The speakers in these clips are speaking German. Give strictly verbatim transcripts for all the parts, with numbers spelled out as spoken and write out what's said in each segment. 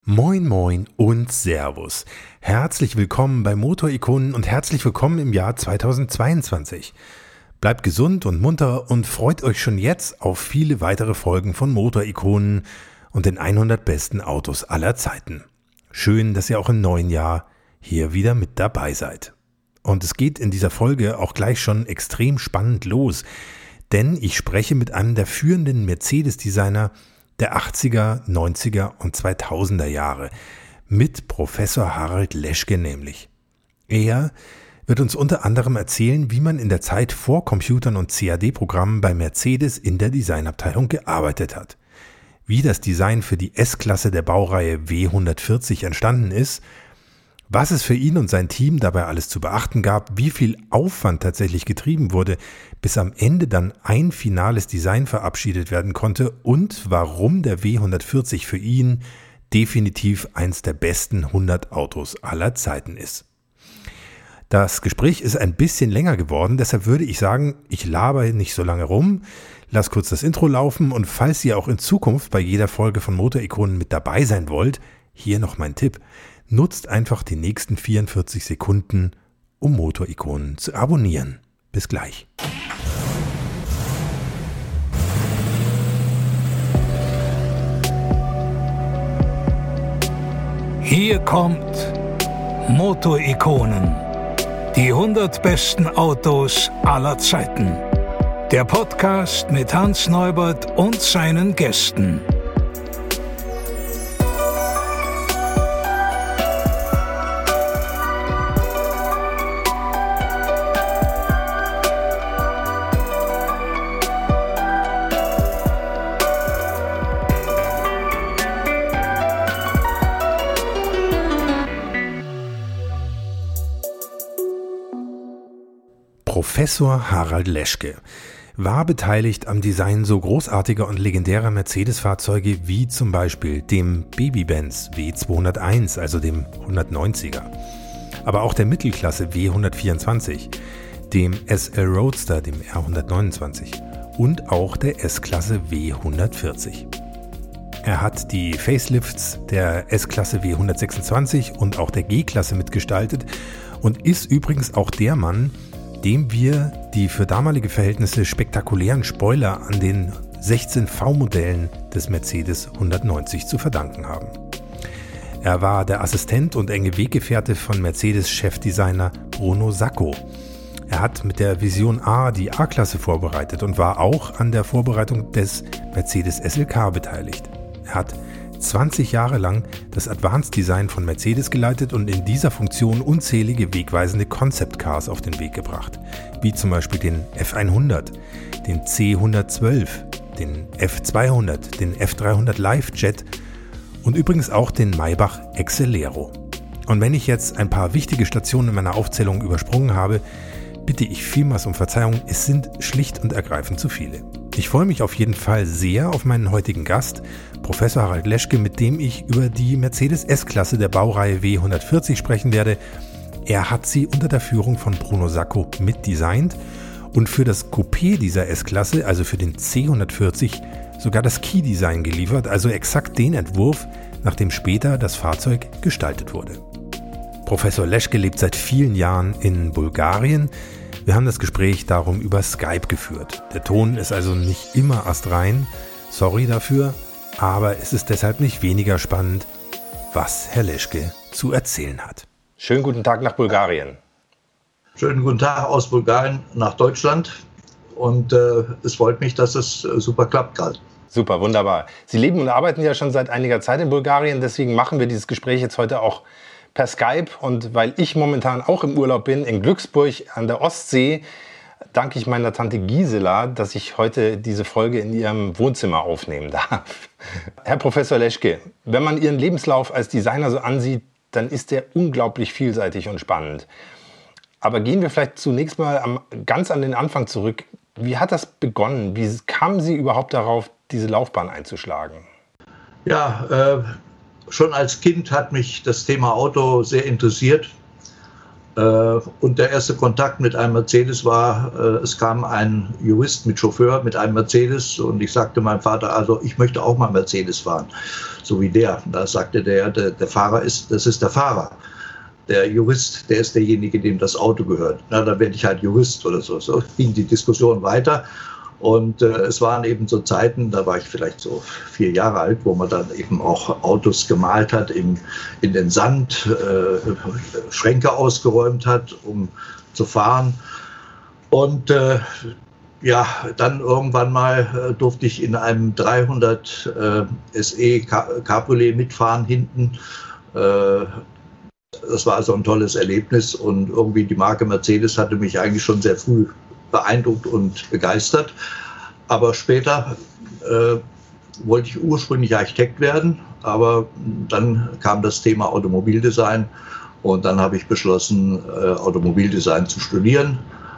Moin moin und Servus. Herzlich willkommen bei Motorikonen und herzlich willkommen im Jahr zweitausendzweiundzwanzig. Bleibt gesund und munter und freut euch schon jetzt auf viele weitere Folgen von Motorikonen und den hundert besten Autos aller Zeiten. Schön, dass ihr auch im neuen Jahr hier wieder mit dabei seid. Und es geht in dieser Folge auch gleich schon extrem spannend los, denn ich spreche mit einem der führenden Mercedes-Designer der achtziger, neunziger und zweitausender Jahre, mit Professor Harald Leschke nämlich. Er wird uns unter anderem erzählen, wie man in der Zeit vor Computern und C A D-Programmen bei Mercedes in der Designabteilung gearbeitet hat, wie das Design für die S-Klasse der Baureihe W hundertvierzig entstanden ist, was es für ihn und sein Team dabei alles zu beachten gab, wie viel Aufwand tatsächlich getrieben wurde, bis am Ende dann ein finales Design verabschiedet werden konnte und warum der W hundertvierzig für ihn definitiv eins der besten hundert Autos aller Zeiten ist. Das Gespräch ist ein bisschen länger geworden, deshalb würde ich sagen, ich labere nicht so lange rum, lass kurz das Intro laufen und falls ihr auch in Zukunft bei jeder Folge von Motorikonen mit dabei sein wollt, hier noch mein Tipp. Nutzt einfach die nächsten vierundvierzig Sekunden, um Motorikonen zu abonnieren. Bis gleich. Hier kommt Motorikonen, die hundert besten Autos aller Zeiten. Der Podcast mit Hans Neubert und seinen Gästen. Professor Harald Leschke war beteiligt am Design so großartiger und legendärer Mercedes-Fahrzeuge wie zum Beispiel dem Baby-Benz W zweihunderteins, also dem hundertneunziger, aber auch der Mittelklasse W hundertvierundzwanzig, dem S L Roadster, dem R hundertneunundzwanzig und auch der S-Klasse W hundertvierzig. Er hat die Facelifts der S-Klasse W hundertsechsundzwanzig und auch der G-Klasse mitgestaltet und ist übrigens auch der Mann, dem wir die für damalige Verhältnisse spektakulären Spoiler an den sechzehn V-Modellen des Mercedes hundertneunzig zu verdanken haben. Er war der Assistent und enge Weggefährte von Mercedes-Chefdesigner Bruno Sacco. Er hat mit der Vision A die A-Klasse vorbereitet und war auch an der Vorbereitung des Mercedes S L K beteiligt. Er hat zwanzig Jahre lang das Advanced Design von Mercedes geleitet und in dieser Funktion unzählige wegweisende Concept Cars auf den Weg gebracht, wie zum Beispiel den F hundert, den C hundertzwölf, den F zweihundert, den F dreihundert Live Jet und übrigens auch den Maybach Exelero. Und wenn ich jetzt ein paar wichtige Stationen in meiner Aufzählung übersprungen habe, bitte ich vielmals um Verzeihung, es sind schlicht und ergreifend zu viele. Ich freue mich auf jeden Fall sehr auf meinen heutigen Gast, Professor Harald Leschke, mit dem ich über die Mercedes S-Klasse der Baureihe W hundertvierzig sprechen werde. Er hat sie unter der Führung von Bruno Sacco mitdesignt und für das Coupé dieser S-Klasse, also für den C hundertvierzig, sogar das Key-Design geliefert, also exakt den Entwurf, nach dem später das Fahrzeug gestaltet wurde. Professor Leschke lebt seit vielen Jahren in Bulgarien. Wir haben das Gespräch darum über Skype geführt. Der Ton ist also nicht immer astrein, sorry dafür, aber es ist deshalb nicht weniger spannend, was Herr Leschke zu erzählen hat. Schönen guten Tag nach Bulgarien. Schönen guten Tag aus Bulgarien nach Deutschland und äh, es freut mich, dass es äh, super klappt gerade. Super, wunderbar. Sie leben und arbeiten ja schon seit einiger Zeit in Bulgarien, deswegen machen wir dieses Gespräch jetzt heute auch per Skype und weil ich momentan auch im Urlaub bin, in Glücksburg an der Ostsee, danke ich meiner Tante Gisela, dass ich heute diese Folge in ihrem Wohnzimmer aufnehmen darf. Herr Professor Leschke, wenn man Ihren Lebenslauf als Designer so ansieht, dann ist der unglaublich vielseitig und spannend. Aber gehen wir vielleicht zunächst mal am, ganz an den Anfang zurück. Wie hat das begonnen? Wie kamen Sie überhaupt darauf, diese Laufbahn einzuschlagen? Ja, äh Schon als Kind hat mich das Thema Auto sehr interessiert Und der erste Kontakt mit einem Mercedes war, es kam ein Jurist mit Chauffeur mit einem Mercedes und ich sagte meinem Vater, also ich möchte auch mal Mercedes fahren, so wie der. Da sagte der, der, der Fahrer ist, das ist der Fahrer. Der Jurist, der ist derjenige, dem das Auto gehört. Na, dann werde ich halt Jurist oder so. So ging die Diskussion weiter. Und äh, es waren eben so Zeiten, da war ich vielleicht so vier Jahre alt, wo man dann eben auch Autos gemalt hat, in, in den Sand, äh, Schränke ausgeräumt hat, um zu fahren. Und äh, ja, dann irgendwann mal äh, durfte ich in einem dreihundert äh, S E Cabriolet mitfahren hinten. Äh, das war also ein tolles Erlebnis und irgendwie die Marke Mercedes hatte mich eigentlich schon sehr früh beeindruckt und begeistert. Aber später äh, wollte ich ursprünglich Architekt werden, aber dann kam das Thema Automobildesign und dann habe ich beschlossen, äh, Automobildesign zu studieren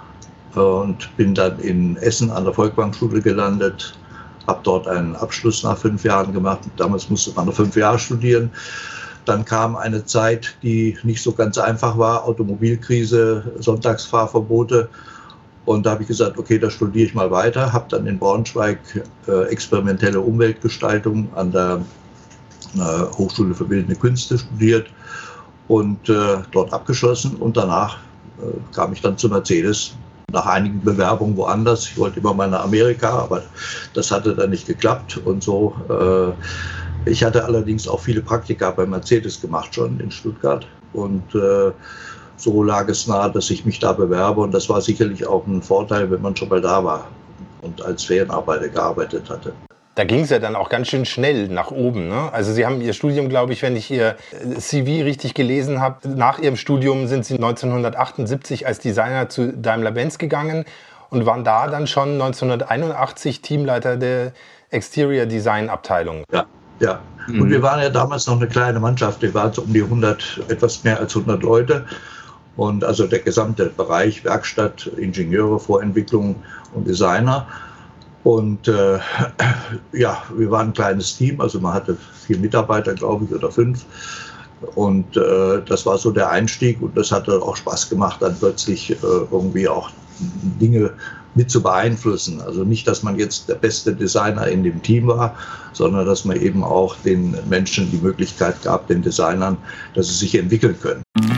und bin dann in Essen an der Volkwang-Schule gelandet, habe dort einen Abschluss nach fünf Jahren gemacht. Damals musste man noch fünf Jahre studieren. Dann kam eine Zeit, die nicht so ganz einfach war, Automobilkrise, Sonntagsfahrverbote. Und da habe ich gesagt, okay, da studiere ich mal weiter, habe dann in Braunschweig äh, experimentelle Umweltgestaltung an der äh, Hochschule für Bildende Künste studiert und äh, dort abgeschlossen. Und danach äh, kam ich dann zu Mercedes, nach einigen Bewerbungen woanders. Ich wollte immer mal nach Amerika, aber das hatte dann nicht geklappt und so. Äh, ich hatte allerdings auch viele Praktika bei Mercedes gemacht schon in Stuttgart und äh, so lag es nahe, dass ich mich da bewerbe und das war sicherlich auch ein Vorteil, wenn man schon mal da war und als Ferienarbeiter gearbeitet hatte. Da ging es ja dann auch ganz schön schnell nach oben, ne? Also Sie haben Ihr Studium, glaube ich, wenn ich Ihr C V richtig gelesen habe, nach Ihrem Studium sind Sie neunzehnhundertachtundsiebzig als Designer zu Daimler-Benz gegangen und waren da dann schon neunzehnhunderteinundachtzig Teamleiter der Exterior Design Abteilung. Ja, ja. Mhm. Und wir waren ja damals noch eine kleine Mannschaft, wir waren so um die hundert, etwas mehr als hundert Leute. Und also der gesamte Bereich Werkstatt, Ingenieure, Vorentwicklung und Designer. Und äh, ja, wir waren ein kleines Team, also man hatte vier Mitarbeiter, glaube ich, oder fünf. Und äh, das war so der Einstieg und das hat auch Spaß gemacht, dann plötzlich äh, irgendwie auch Dinge mit zu beeinflussen. Also nicht, dass man jetzt der beste Designer in dem Team war, sondern dass man eben auch den Menschen die Möglichkeit gab, den Designern, dass sie sich entwickeln können.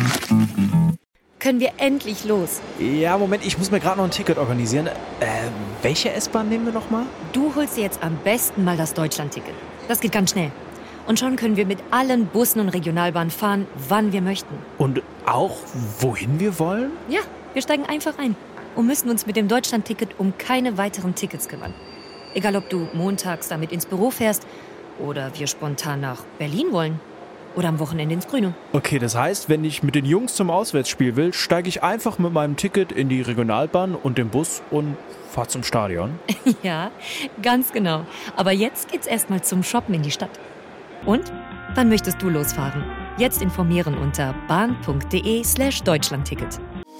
Können wir endlich los? Ja, Moment, ich muss mir gerade noch ein Ticket organisieren. Äh, welche S-Bahn nehmen wir nochmal? Du holst dir jetzt am besten mal das Deutschland-Ticket. Das geht ganz schnell. Und schon können wir mit allen Bussen und Regionalbahnen fahren, wann wir möchten. Und auch, wohin wir wollen? Ja, wir steigen einfach ein und müssen uns mit dem Deutschland-Ticket um keine weiteren Tickets kümmern. Egal, ob du montags damit ins Büro fährst oder wir spontan nach Berlin wollen. Oder am Wochenende ins Grüne. Okay, das heißt, wenn ich mit den Jungs zum Auswärtsspiel will, steige ich einfach mit meinem Ticket in die Regionalbahn und den Bus und fahre zum Stadion? Ja, ganz genau. Aber jetzt geht's erstmal zum Shoppen in die Stadt. Und? Wann möchtest du losfahren? Jetzt informieren unter bahn.de slash Deutschlandticket.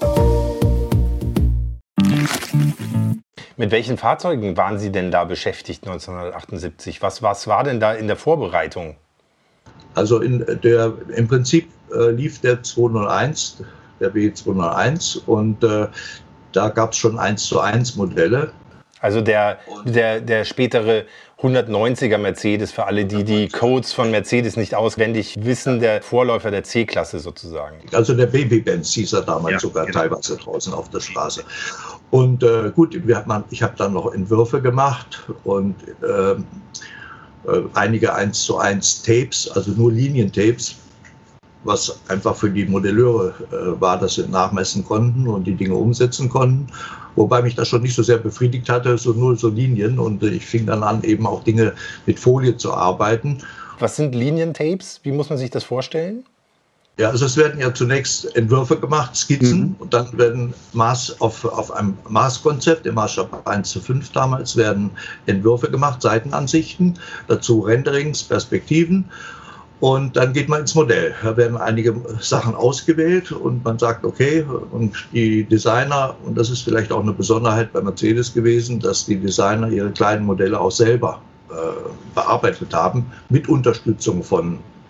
Mit welchen Fahrzeugen waren Sie denn da beschäftigt neunzehnhundertachtundsiebzig? Was, was war denn da in der Vorbereitung? Also in der, im Prinzip äh, lief der zweihunderteins, der B zweihunderteins und äh, da gab es schon eins zu eins Modelle. Also der, der, der spätere hundertneunziger Mercedes, für alle, die die Codes von Mercedes nicht auswendig wissen, der Vorläufer der C-Klasse sozusagen. Also der Baby-Benz hieß er damals ja, sogar genau. Teilweise draußen auf der Straße. Und äh, gut, wir haben, ich habe dann noch Entwürfe gemacht und äh, einige eins zu eins Tapes, also nur Linientapes, was einfach für die Modelleure äh, war, dass sie nachmessen konnten und die Dinge umsetzen konnten. Wobei mich das schon nicht so sehr befriedigt hatte, so nur so Linien. Und äh, ich fing dann an, eben auch Dinge mit Folie zu arbeiten. Was sind Linientapes? Wie muss man sich das vorstellen? Ja, also es werden ja zunächst Entwürfe gemacht, Skizzen, mhm. und dann werden Maß auf, auf einem Maßkonzept, im Maßstab eins zu fünf damals, werden Entwürfe gemacht, Seitenansichten, dazu Renderings, Perspektiven und dann geht man ins Modell. Da werden einige Sachen ausgewählt und man sagt, okay, und die Designer, und das ist vielleicht auch eine Besonderheit bei Mercedes gewesen, dass die Designer ihre kleinen Modelle auch selber äh, bearbeitet haben, mit Unterstützung von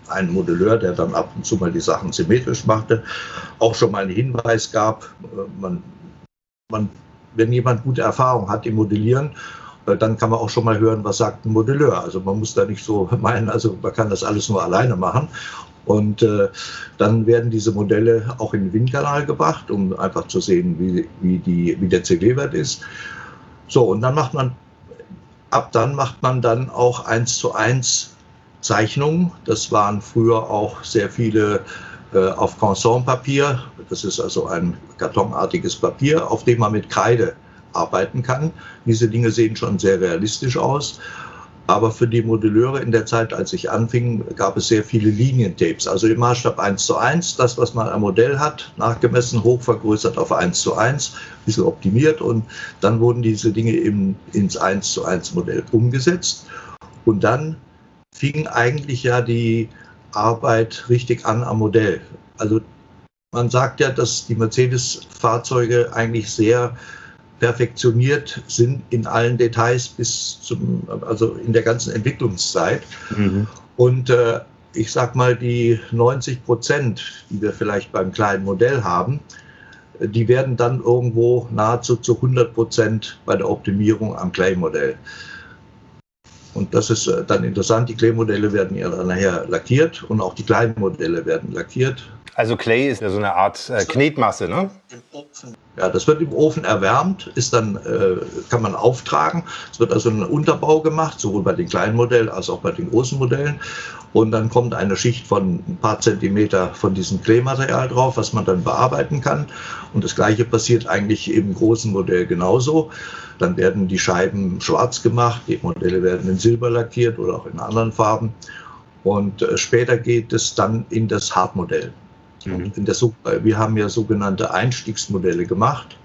einen Modelleur, der dann ab und zu mal die Sachen symmetrisch machte, auch schon mal einen Hinweis gab, man, man, wenn jemand gute Erfahrung hat im Modellieren, dann kann man auch schon mal hören, was sagt ein Modelleur. Also man muss da nicht so meinen, also man kann das alles nur alleine machen. Und äh, dann werden diese Modelle auch in den Windkanal gebracht, um einfach zu sehen, wie, wie, die, wie der C W-Wert ist. So, und dann macht man, ab dann macht man dann auch eins zu eins Zeichnungen. Das waren früher auch sehr viele äh, auf Canson-Papier. Das ist also ein kartonartiges Papier, auf dem man mit Kreide arbeiten kann. Diese Dinge sehen schon sehr realistisch aus. Aber für die Modelleure in der Zeit, als ich anfing, gab es sehr viele Linientapes. Also im Maßstab eins zu eins, das, was man am Modell hat, nachgemessen, hochvergrößert auf eins zu eins, ein bisschen optimiert. Und dann wurden diese Dinge eben ins eins zu eins Modell umgesetzt. Und dann fing eigentlich ja die Arbeit richtig an am Modell. Also man sagt ja, dass die Mercedes-Fahrzeuge eigentlich sehr perfektioniert sind in allen Details bis zum, also in der ganzen Entwicklungszeit. Mhm. Und äh, ich sag mal, die neunzig Prozent, die wir vielleicht beim kleinen Modell haben, die werden dann irgendwo nahezu zu hundert Prozent bei der Optimierung am Clay-Modell. Und das ist dann interessant, die Clay-Modelle werden ja dann nachher lackiert und auch die kleinen Modelle werden lackiert. Also Clay ist ja so eine Art äh, Knetmasse, ne? Ja, das wird im Ofen erwärmt, ist dann, äh, kann man auftragen. Es wird also ein Unterbau gemacht, sowohl bei den kleinen Modellen als auch bei den großen Modellen. Und dann kommt eine Schicht von ein paar Zentimeter von diesem Clay-Material drauf, was man dann bearbeiten kann. Und das Gleiche passiert eigentlich im großen Modell genauso. Dann werden die Scheiben schwarz gemacht, die Modelle werden in Silber lackiert oder auch in anderen Farben. Und äh, später geht es dann in das Hartmodell. Mhm. In der, wir haben ja sogenannte Einstiegsmodelle gemacht.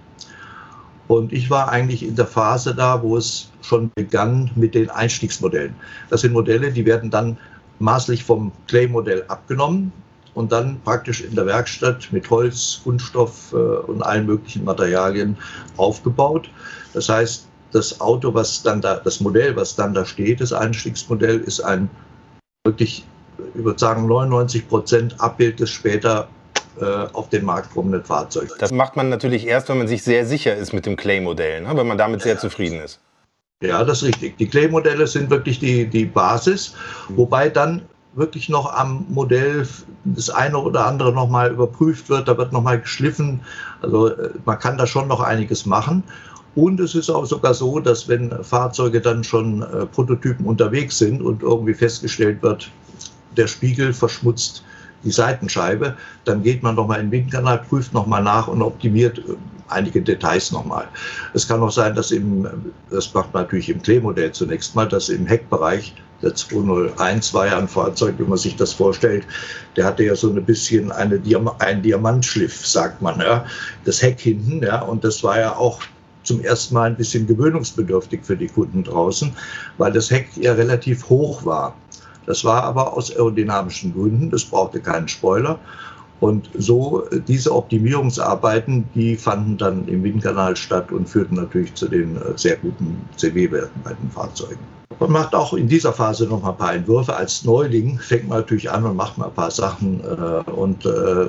Und ich war eigentlich in der Phase da, wo es schon begann mit den Einstiegsmodellen. Das sind Modelle, die werden dann maßlich vom Clay-Modell abgenommen und dann praktisch in der Werkstatt mit Holz, Kunststoff äh, und allen möglichen Materialien aufgebaut. Das heißt, das Auto, was dann da, das Modell, was dann da steht, das Einstiegsmodell, ist ein wirklich, ich würde sagen, neunundneunzig Prozent Abbild des später äh, auf den Markt kommenden Fahrzeugs. Das macht man natürlich erst, wenn man sich sehr sicher ist mit dem Clay-Modell, ne? Wenn man damit sehr ja. zufrieden ist. Ja, das ist richtig. Die Clay-Modelle sind wirklich die, die Basis, wobei dann wirklich noch am Modell das eine oder andere nochmal überprüft wird, da wird nochmal geschliffen. Also man kann da schon noch einiges machen. Und es ist auch sogar so, dass wenn Fahrzeuge dann schon äh, Prototypen unterwegs sind und irgendwie festgestellt wird, der Spiegel verschmutzt die Seitenscheibe, dann geht man nochmal in den Windkanal, prüft nochmal nach und optimiert äh, einige Details nochmal. Es kann auch sein, dass im, das macht man natürlich im Clay-Modell zunächst mal, dass im Heckbereich, der zweihunderteins war ja ein Fahrzeug, wenn man sich das vorstellt, der hatte ja so ein bisschen eine Diam- einen Diamantschliff, sagt man, ja, das Heck hinten, ja, und das war ja auch zum ersten Mal ein bisschen gewöhnungsbedürftig für die Kunden draußen, weil das Heck ja relativ hoch war. Das war aber aus aerodynamischen Gründen, das brauchte keinen Spoiler. Und so diese Optimierungsarbeiten, die fanden dann im Windkanal statt und führten natürlich zu den sehr guten C W-Werten bei den Fahrzeugen. Man macht auch in dieser Phase noch mal ein paar Entwürfe. Als Neuling fängt man natürlich an und macht mal ein paar Sachen. Und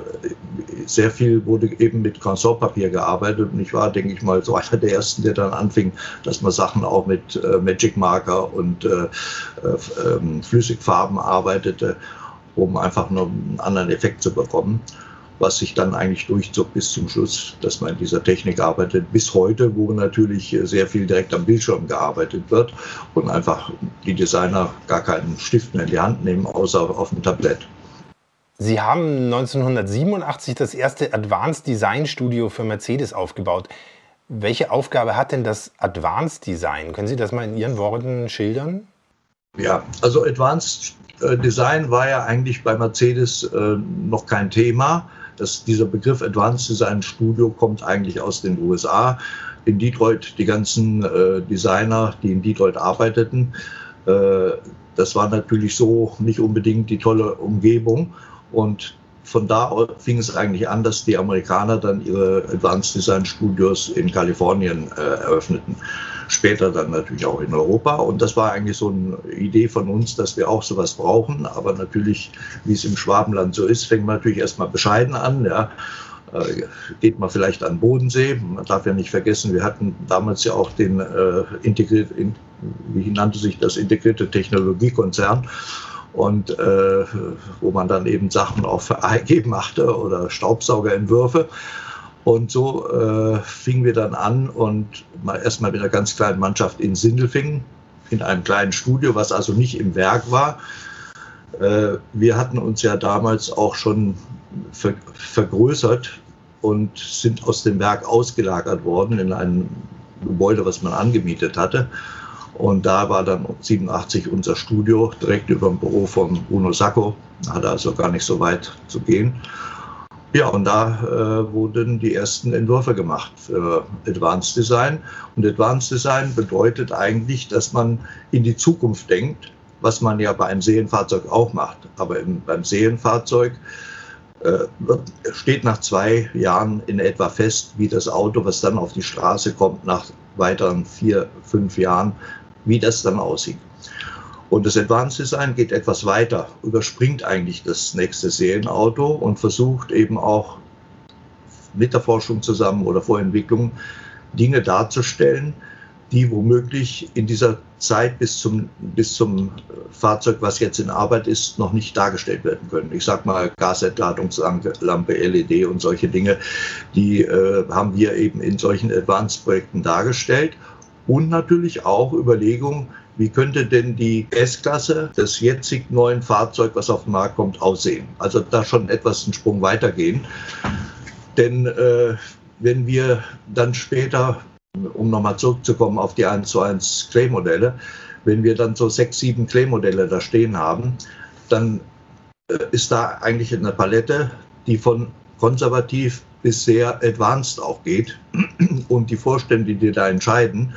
sehr viel wurde eben mit Canson-Papier gearbeitet. Und ich war, denke ich mal, so einer der Ersten, der dann anfing, dass man Sachen auch mit Magic Marker und Flüssigfarben arbeitete, um einfach nur einen anderen Effekt zu bekommen, was sich dann eigentlich durchzog bis zum Schluss, dass man in dieser Technik arbeitet, bis heute, wo natürlich sehr viel direkt am Bildschirm gearbeitet wird und einfach die Designer gar keinen Stift mehr in die Hand nehmen, außer auf dem Tablett. Sie haben neunzehnhundertsiebenundachtzig das erste Advanced Design Studio für Mercedes aufgebaut. Welche Aufgabe hat denn das Advanced Design? Können Sie das mal in Ihren Worten schildern? Ja, also Advanced Design war ja eigentlich bei Mercedes äh, noch kein Thema. Das, dieser Begriff Advanced Design Studio kommt eigentlich aus den U S A. In Detroit, die ganzen äh, Designer, die in Detroit arbeiteten, äh, das war natürlich so nicht unbedingt die tolle Umgebung. Und von da fing es eigentlich an, dass die Amerikaner dann ihre Advanced Design Studios in Kalifornien äh, eröffneten. später dann natürlich auch in Europa. Und das war eigentlich so eine Idee von uns, dass wir auch sowas brauchen. Aber natürlich, wie es im Schwabenland so ist, fängt man natürlich erstmal bescheiden an. Ja. Äh, geht man vielleicht an den Bodensee. Man darf ja nicht vergessen, wir hatten damals ja auch den äh, integriert, in, wie nannte sich das, integrierte Technologiekonzern. Und äh, wo man dann eben Sachen auch für A E G machte oder Staubsaugerentwürfe. Und so äh, fingen wir dann an und mal erstmal mit einer ganz kleinen Mannschaft in Sindelfingen, in einem kleinen Studio, was also nicht im Werk war. Äh, wir hatten uns ja damals auch schon ver vergrößert und sind aus dem Werk ausgelagert worden in ein Gebäude, was man angemietet hatte. Und da war dann siebenundachtzig unser Studio direkt über dem Büro von Bruno Sacco. Hatte also gar nicht so weit zu gehen. Ja, und da äh, wurden die ersten Entwürfe gemacht für Advanced Design. Und Advanced Design bedeutet eigentlich, dass man in die Zukunft denkt, was man ja bei einem Serienfahrzeug auch macht. Aber im, beim Serienfahrzeug äh, steht nach zwei Jahren in etwa fest, wie das Auto, was dann auf die Straße kommt, nach weiteren vier, fünf Jahren, wie das dann aussieht. Und das Advanced Design geht etwas weiter, überspringt eigentlich das nächste Serienauto und versucht eben auch mit der Forschung zusammen oder Vorentwicklung Dinge darzustellen, die womöglich in dieser Zeit bis zum, bis zum Fahrzeug, was jetzt in Arbeit ist, noch nicht dargestellt werden können. Ich sage mal Gasentladungslampe, L E D und solche Dinge, die äh, haben wir eben in solchen Advanced-Projekten dargestellt. Und natürlich auch Überlegungen, wie könnte denn die S-Klasse des jetzigen neuen Fahrzeugs, was auf den Markt kommt, aussehen. Also da schon etwas einen Sprung weitergehen. Denn äh, wenn wir dann später, um nochmal zurückzukommen auf die eins zu eins Clay-Modelle, wenn wir dann so sechs, sieben Clay-Modelle da stehen haben, dann äh, ist da eigentlich eine Palette, die von konservativ bis sehr advanced auch geht. Und die Vorstände, die da entscheiden,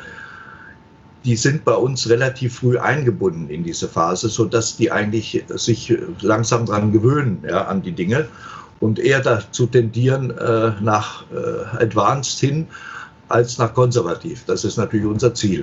die sind bei uns relativ früh eingebunden in diese Phase, sodass die eigentlich sich langsam dran gewöhnen, ja, an die Dinge und eher dazu tendieren äh, nach äh, advanced hin als nach konservativ. Das ist natürlich unser Ziel.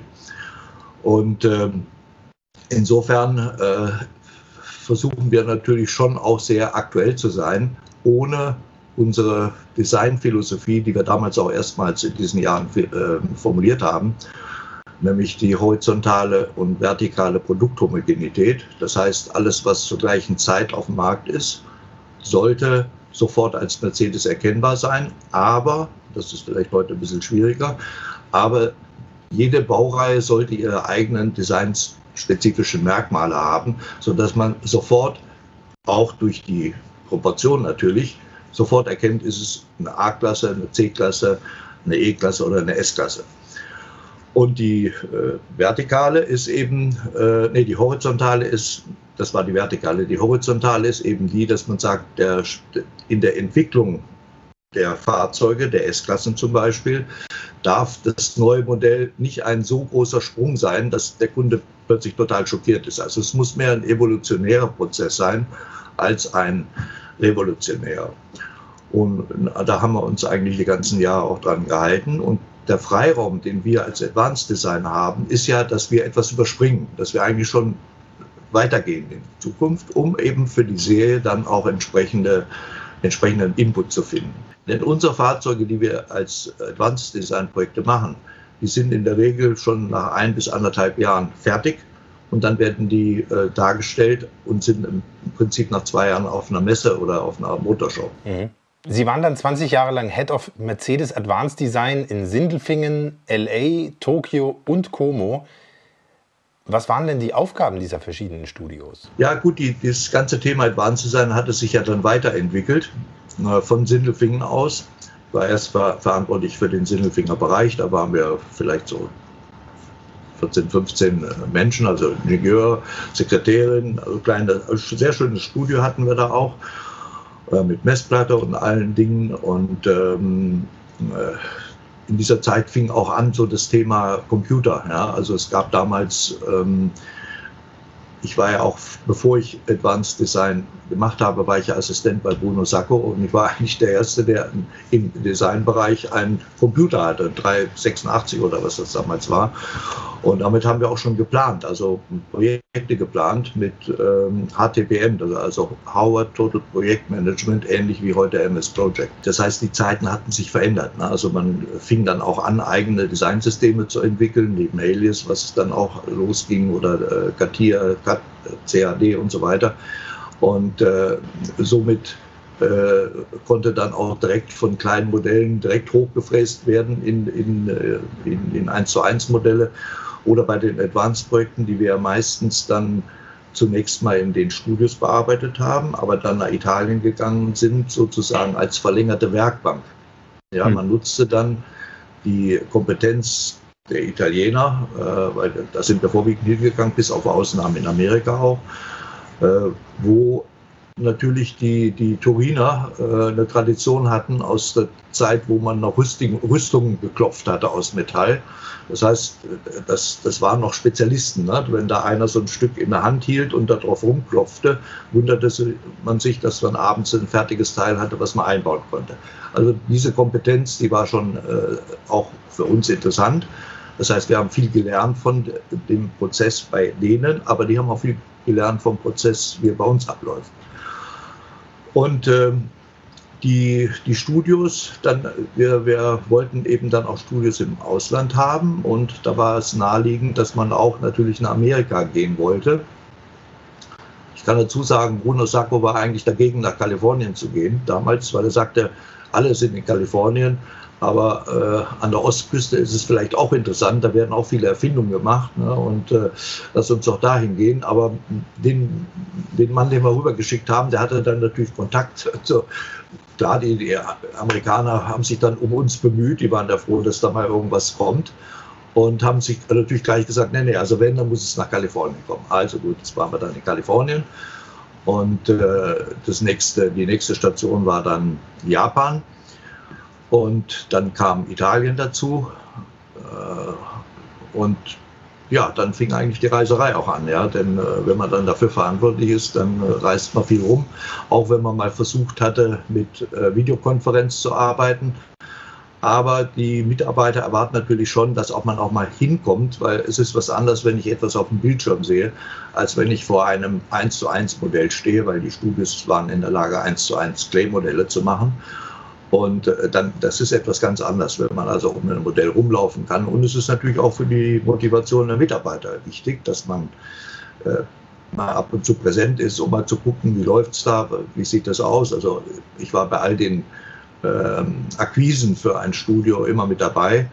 Und ähm, insofern äh, versuchen wir natürlich schon auch sehr aktuell zu sein, ohne unsere Designphilosophie, die wir damals auch erstmals in diesen Jahren äh, formuliert haben, nämlich die horizontale und vertikale Produkthomogenität. Das heißt, alles, was zur gleichen Zeit auf dem Markt ist, sollte sofort als Mercedes erkennbar sein. Aber, das ist vielleicht heute ein bisschen schwieriger, aber jede Baureihe sollte ihre eigenen designspezifischen Merkmale haben, sodass man sofort, auch durch die Proportion natürlich, sofort erkennt, ist es eine A-Klasse, eine C-Klasse, eine E-Klasse oder eine S-Klasse. Und die äh, vertikale ist eben, äh, nee, die horizontale ist, das war die vertikale, die horizontale ist eben die, dass man sagt, der, in der Entwicklung der Fahrzeuge, der S-Klassen zum Beispiel, darf das neue Modell nicht ein so großer Sprung sein, dass der Kunde plötzlich total schockiert ist. Also es muss mehr ein evolutionärer Prozess sein als ein revolutionärer. Und da haben wir uns eigentlich die ganzen Jahre auch dran gehalten. Und der Freiraum, den wir als Advanced Design haben, ist ja, dass wir etwas überspringen, dass wir eigentlich schon weitergehen in Zukunft, um eben für die Serie dann auch entsprechende, entsprechenden Input zu finden. Denn unsere Fahrzeuge, die wir als Advanced Design Projekte machen, die sind in der Regel schon nach ein bis anderthalb Jahren fertig und dann werden die äh, dargestellt und sind im Prinzip nach zwei Jahren auf einer Messe oder auf einer Motorshow. Mhm. Sie waren dann zwanzig Jahre lang Head of Mercedes Advanced Design in Sindelfingen, L A, Tokio und Como. Was waren denn die Aufgaben dieser verschiedenen Studios? Ja gut, die, das ganze Thema Advanced Design hatte sich ja dann weiterentwickelt. Äh, von Sindelfingen aus. Ich war erst ver verantwortlich für den Sindelfinger Bereich. Da waren wir vielleicht so vierzehn, fünfzehn Menschen, also Ingenieur, Sekretärin, also kleine, sehr schönes Studio hatten wir da auch. Mit Messplatte und allen Dingen. Und ähm, in dieser Zeit fing auch an so das Thema Computer. Ja? Also es gab damals ähm, ich war ja auch, bevor ich Advanced Design gemacht habe, war ich ja Assistent bei Bruno Sacco und ich war eigentlich der Erste, der im Designbereich einen Computer hatte, drei sechsundachtzig oder was das damals war. Und damit haben wir auch schon geplant, also Projekte geplant mit ähm, H T P M, also Howard Total Project Management, ähnlich wie heute M S Project. Das heißt, die Zeiten hatten sich verändert. Ne? Also man fing dann auch an, eigene Designsysteme zu entwickeln, neben Alias, was es dann auch losging, oder äh, CATIA, C A D und so weiter. Und äh, somit äh, konnte dann auch direkt von kleinen Modellen direkt hochgefräst werden in, in, in, in eins zu eins Modelle. Oder bei den Advanced-Projekten, die wir meistens dann zunächst mal in den Studios bearbeitet haben, aber dann nach Italien gegangen sind, sozusagen als verlängerte Werkbank. Ja, man nutzte dann die Kompetenz der Italiener, äh, weil da sind wir vorwiegend hingegangen, bis auf Ausnahmen in Amerika auch, äh, wo natürlich die, die Turiner äh, eine Tradition hatten aus der Zeit, wo man noch Rüstung, Rüstungen geklopft hatte aus Metall. Das heißt, das, das waren noch Spezialisten. Ne? Wenn da einer so ein Stück in der Hand hielt und darauf rumklopfte, wunderte man sich, dass man abends ein fertiges Teil hatte, was man einbauen konnte. Also diese Kompetenz, die war schon äh, auch für uns interessant. Das heißt, wir haben viel gelernt von dem Prozess bei denen, aber die haben auch viel gelernt vom Prozess, wie er bei uns abläuft. Und äh, die, die Studios, dann, wir, wir wollten eben dann auch Studios im Ausland haben und da war es naheliegend, dass man auch natürlich nach Amerika gehen wollte. Ich kann dazu sagen, Bruno Sacco war eigentlich dagegen, nach Kalifornien zu gehen damals, weil er sagte, alle sind in Kalifornien, aber äh, an der Ostküste ist es vielleicht auch interessant, da werden auch viele Erfindungen gemacht, ne, und äh, lass uns doch dahin gehen. Aber den, den Mann, den wir rübergeschickt haben, der hatte dann natürlich Kontakt. Also, klar, die, die Amerikaner haben sich dann um uns bemüht, die waren da froh, dass da mal irgendwas kommt und haben sich natürlich gleich gesagt, nee, nee, also wenn, dann muss es nach Kalifornien kommen. Also gut, jetzt waren wir dann in Kalifornien und äh, das nächste, die nächste Station war dann Japan. Und dann kam Italien dazu und ja, dann fing eigentlich die Reiserei auch an, ja, denn wenn man dann dafür verantwortlich ist, dann reist man viel rum, auch wenn man mal versucht hatte, mit Videokonferenz zu arbeiten. Aber die Mitarbeiter erwarten natürlich schon, dass auch man auch mal hinkommt, weil es ist was anderes, wenn ich etwas auf dem Bildschirm sehe, als wenn ich vor einem eins zu eins Modell stehe, weil die Studios waren in der Lage, eins zu eins Clay-Modelle zu machen. Und dann, das ist etwas ganz anderes, wenn man also um ein Modell rumlaufen kann. Und es ist natürlich auch für die Motivation der Mitarbeiter wichtig, dass man äh, mal ab und zu präsent ist, um mal zu gucken, wie läuft es da, wie sieht das aus. Also ich war bei all den äh, Akquisen für ein Studio immer mit dabei.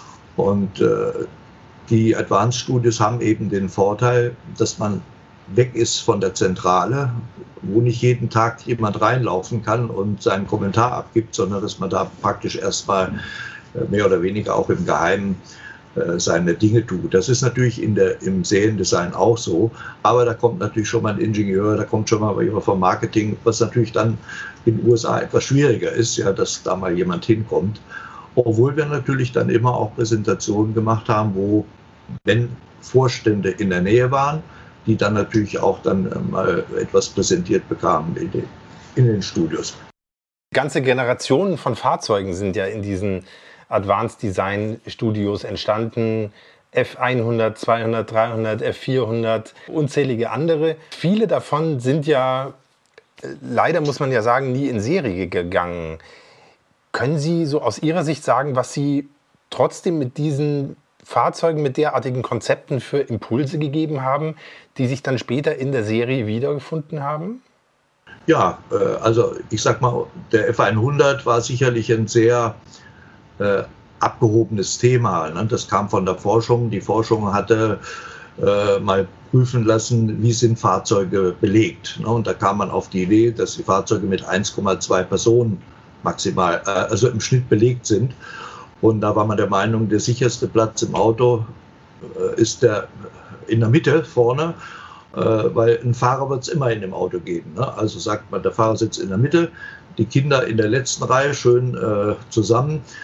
Und äh, die Advanced Studios haben eben den Vorteil, dass man weg ist von der Zentrale, wo nicht jeden Tag jemand reinlaufen kann und seinen Kommentar abgibt, sondern dass man da praktisch erstmal mehr oder weniger auch im Geheimen seine Dinge tut. Das ist natürlich in der, im Seriendesign auch so, aber da kommt natürlich schon mal ein Ingenieur, da kommt schon mal jemand vom Marketing, was natürlich dann in den U S A etwas schwieriger ist, ja, dass da mal jemand hinkommt. Obwohl wir natürlich dann immer auch Präsentationen gemacht haben, wo, wenn Vorstände in der Nähe waren, die dann natürlich auch dann mal etwas präsentiert bekamen in den, in den Studios. Ganze Generationen von Fahrzeugen sind ja in diesen Advanced Design Studios entstanden. F hundert, zweihundert, dreihundert, F vierhundert, unzählige andere. Viele davon sind ja, leider muss man ja sagen, nie in Serie gegangen. Können Sie so aus Ihrer Sicht sagen, was Sie trotzdem mit diesen Fahrzeugen mit derartigen Konzepten für Impulse gegeben haben, die sich dann später in der Serie wiedergefunden haben? Ja, also ich sag mal, der F hundert war sicherlich ein sehr äh, abgehobenes Thema. Ne? Das kam von der Forschung. Die Forschung hatte äh, mal prüfen lassen, wie sind Fahrzeuge belegt. Ne? Und da kam man auf die Idee, dass die Fahrzeuge mit eins Komma zwei Personen maximal, äh, also im Schnitt belegt sind. Und da war man der Meinung, der sicherste Platz im Auto äh, ist der in der Mitte vorne, äh, weil ein Fahrer wird es immer in dem Auto geben. Ne? Also sagt man, der Fahrer sitzt in der Mitte, die Kinder in der letzten Reihe schön äh, zusammen.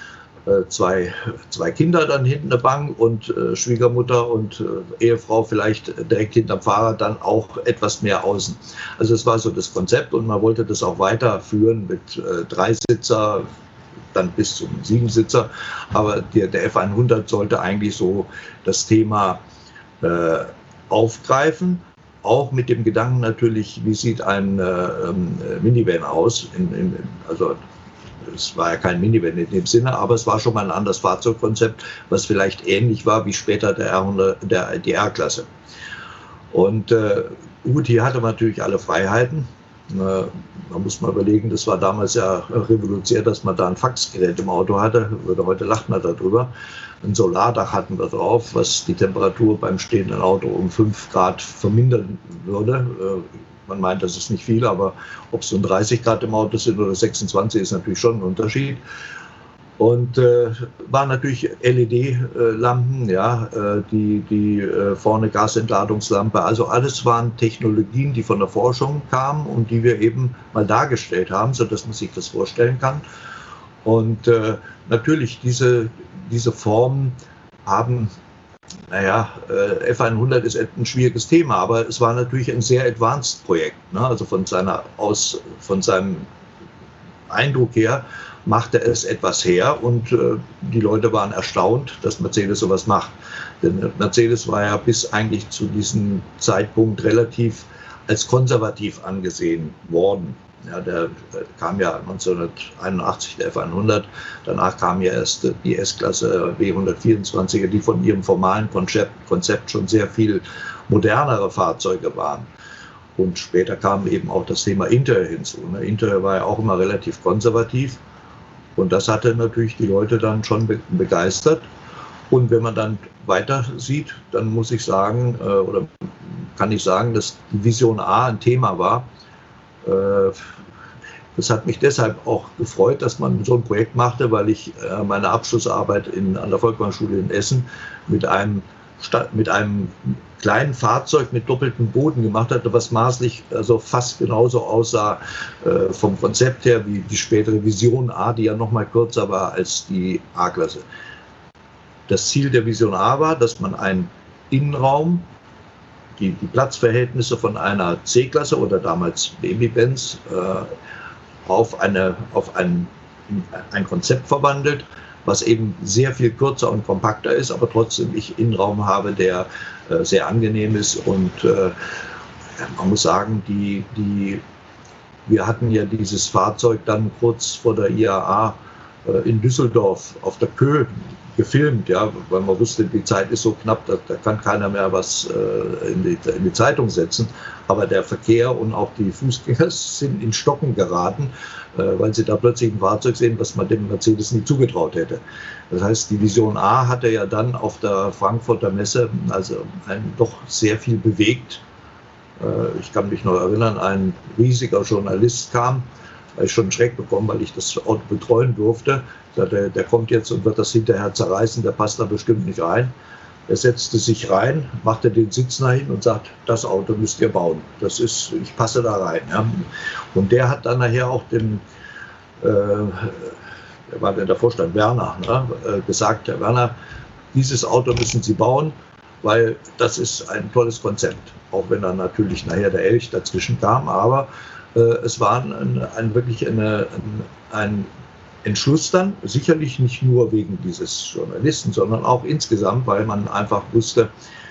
Zwei, zwei Kinder dann hinten der Bank und äh, Schwiegermutter und äh, Ehefrau vielleicht direkt hinterm Fahrer, dann auch etwas mehr außen. Also es war so das Konzept und man wollte das auch weiterführen mit äh, Dreisitzer, dann bis zum Siebensitzer. Aber der, der F hundert sollte eigentlich so das Thema äh, aufgreifen, auch mit dem Gedanken natürlich, wie sieht ein äh, Minivan aus, in, in, also es war ja kein Minivan in dem Sinne, aber es war schon mal ein anderes Fahrzeugkonzept, was vielleicht ähnlich war wie später der R hundert, der, die R-Klasse. Und äh, gut, hier hatte man natürlich alle Freiheiten. Äh, man muss mal überlegen, das war damals ja revolutionär, dass man da ein Faxgerät im Auto hatte. Heute lacht man darüber. Ein Solardach hatten wir drauf, was die Temperatur beim stehenden Auto um fünf Grad vermindern würde. Äh, Man meint, das ist nicht viel, aber ob es nun dreißig Grad im Auto sind oder sechsundzwanzig, ist natürlich schon ein Unterschied. Und äh, waren natürlich L E D-Lampen, ja, äh, die, die äh, vorne Gasentladungslampe. Also alles waren Technologien, die von der Forschung kamen und die wir eben mal dargestellt haben, sodass man sich das vorstellen kann. Und äh, natürlich diese, diese Formen haben... Naja, äh, F hundert ist ein schwieriges Thema, aber es war natürlich ein sehr advanced Projekt. Ne? Also von, seiner aus, von seinem Eindruck her machte es etwas her und äh, die Leute waren erstaunt, dass Mercedes sowas macht. Denn Mercedes war ja bis eigentlich zu diesem Zeitpunkt relativ als konservativ angesehen worden. Ja, der, der kam ja neunzehnhunderteinundachtzig, der F hundert, danach kam ja erst die S-Klasse W hundertvierundzwanziger, die von ihrem formalen Konzept, Konzept schon sehr viel modernere Fahrzeuge waren. Und später kam eben auch das Thema Interieur hinzu. Ne? Interieur war ja auch immer relativ konservativ und das hatte natürlich die Leute dann schon be- begeistert. Und wenn man dann weiter sieht, dann muss ich sagen, äh, oder kann ich sagen, dass die Vision A ein Thema war. Das hat mich deshalb auch gefreut, dass man so ein Projekt machte, weil ich meine Abschlussarbeit in, an der Volkswagenschule in Essen mit einem, mit einem kleinen Fahrzeug mit doppeltem Boden gemacht hatte, was maßlich also fast genauso aussah äh, vom Konzept her wie die spätere Vision A, die ja noch mal kürzer war als die A-Klasse. Das Ziel der Vision A war, dass man einen Innenraum, Die, die Platzverhältnisse von einer C-Klasse oder damals Baby-Benz äh, auf, eine, auf ein, ein Konzept verwandelt, was eben sehr viel kürzer und kompakter ist, aber trotzdem ich Innenraum habe, der äh, sehr angenehm ist. Und äh, man muss sagen, die, die, wir hatten ja dieses Fahrzeug dann kurz vor der I A A äh, in Düsseldorf auf der Kö gefilmt, ja, weil man wusste, die Zeit ist so knapp, da, da kann keiner mehr was äh, in, die, in die Zeitung setzen. Aber der Verkehr und auch die Fußgänger sind in Stocken geraten, äh, weil sie da plötzlich ein Fahrzeug sehen, was man dem Mercedes nie zugetraut hätte. Das heißt, die Vision A hatte ja dann auf der Frankfurter Messe also ein, doch sehr viel bewegt. Äh, ich kann mich noch erinnern, ein riesiger Journalist kam, weil ich schon einen Schreck bekommen, weil ich das Auto betreuen durfte. Der, der kommt jetzt und wird das hinterher zerreißen, der passt da bestimmt nicht rein. Er setzte sich rein, machte den Sitz nach hin und sagt, das Auto müsst ihr bauen. Das ist, ich passe da rein. Ja. Und der hat dann nachher auch den, äh, der war der Vorstand Werner, ne, gesagt, Herr Werner, dieses Auto müssen Sie bauen, weil das ist ein tolles Konzept. Auch wenn dann natürlich nachher der Elch dazwischen kam, aber äh, es war ein, ein, wirklich eine, ein, ein Entschluss dann, sicherlich nicht nur wegen dieses Journalisten, sondern auch insgesamt, weil man einfach wusste,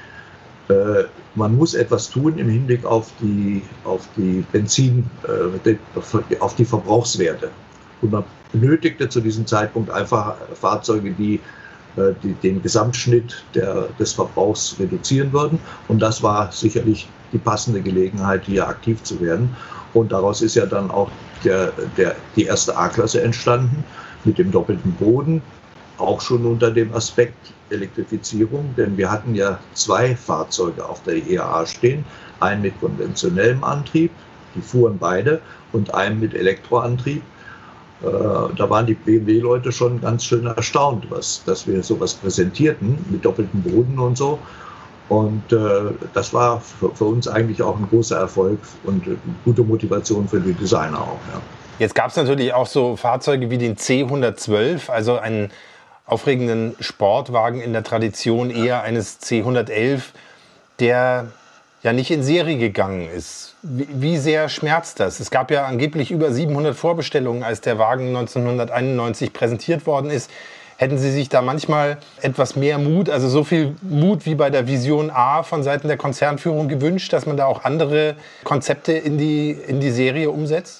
äh, man muss etwas tun im Hinblick auf die, auf die Benzin, äh, auf die Verbrauchswerte. Und man benötigte zu diesem Zeitpunkt einfach Fahrzeuge, die, äh, die den Gesamtschnitt der, des Verbrauchs reduzieren würden. Und das war sicherlich die passende Gelegenheit, hier aktiv zu werden. Und daraus ist ja dann auch der, der, die erste A-Klasse entstanden mit dem doppelten Boden, auch schon unter dem Aspekt Elektrifizierung, denn wir hatten ja zwei Fahrzeuge auf der I A A stehen, einen mit konventionellem Antrieb, die fuhren beide, und einen mit Elektroantrieb. Äh, da waren die B M W-Leute schon ganz schön erstaunt, was, dass wir sowas präsentierten mit doppeltem Boden und so. Und äh, das war für, für uns eigentlich auch ein großer Erfolg und eine gute Motivation für die Designer auch. Ja. Jetzt gab es natürlich auch so Fahrzeuge wie den C hundertzwölf, also ein aufregenden Sportwagen in der Tradition eher eines C hundertelf, der ja nicht in Serie gegangen ist. Wie, wie sehr schmerzt das? Es gab ja angeblich über siebenhundert Vorbestellungen, als der Wagen neunzehnhunderteinundneunzig präsentiert worden ist. Hätten Sie sich da manchmal etwas mehr Mut, also so viel Mut wie bei der Vision A von Seiten der Konzernführung gewünscht, dass man da auch andere Konzepte in die, in die Serie umsetzt?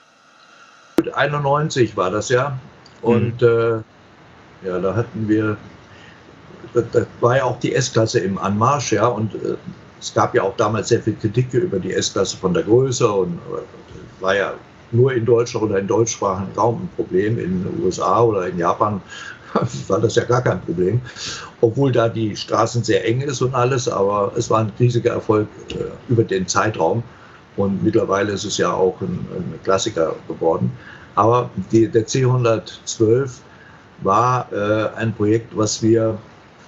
einundneunzig war das ja. Und mhm. äh, ja, da hatten wir, da, da war ja auch die S-Klasse im Anmarsch, ja, und äh, es gab ja auch damals sehr viel Kritik über die S-Klasse von der Größe und äh, war ja nur in Deutschland oder in deutschsprachigen Raum ein Problem. In den U S A oder in Japan war das ja gar kein Problem, obwohl da die Straßen sehr eng ist und alles, aber es war ein riesiger Erfolg äh, über den Zeitraum und mittlerweile ist es ja auch ein, ein Klassiker geworden. Aber die, der C hundertzwölf war äh, ein Projekt, was wir,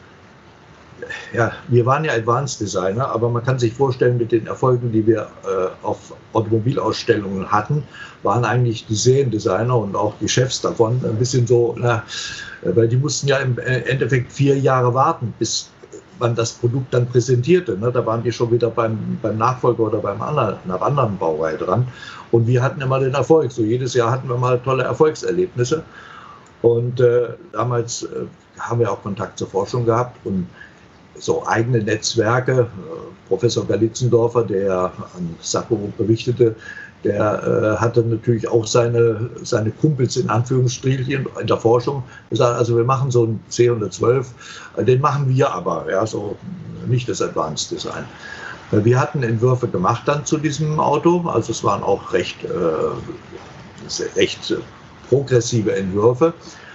ja, wir waren ja Advanced Designer, aber man kann sich vorstellen, mit den Erfolgen, die wir äh, auf Automobilausstellungen hatten, waren eigentlich die Seriendesigner und auch die Chefs davon ein bisschen so, na, weil die mussten ja im Endeffekt vier Jahre warten, bis man das Produkt dann präsentierte. Ne? Da waren die schon wieder beim, beim Nachfolger oder beim anderen, einer anderen Baureihe dran. Und wir hatten immer den Erfolg. So jedes Jahr hatten wir mal tolle Erfolgserlebnisse. Und äh, damals äh, haben wir auch Kontakt zur Forschung gehabt und so eigene Netzwerke. Äh, Professor Galitzendorfer, der an Sacco berichtete, der äh, hatte natürlich auch seine, seine Kumpels in Anführungsstrichen in der Forschung gesagt, also wir machen so einen C hundertzwölf, äh, den machen wir aber, ja, so nicht das Advanced Design. Äh, wir hatten Entwürfe gemacht dann zu diesem Auto, also es waren auch recht, äh, recht äh, progressive Entwürfe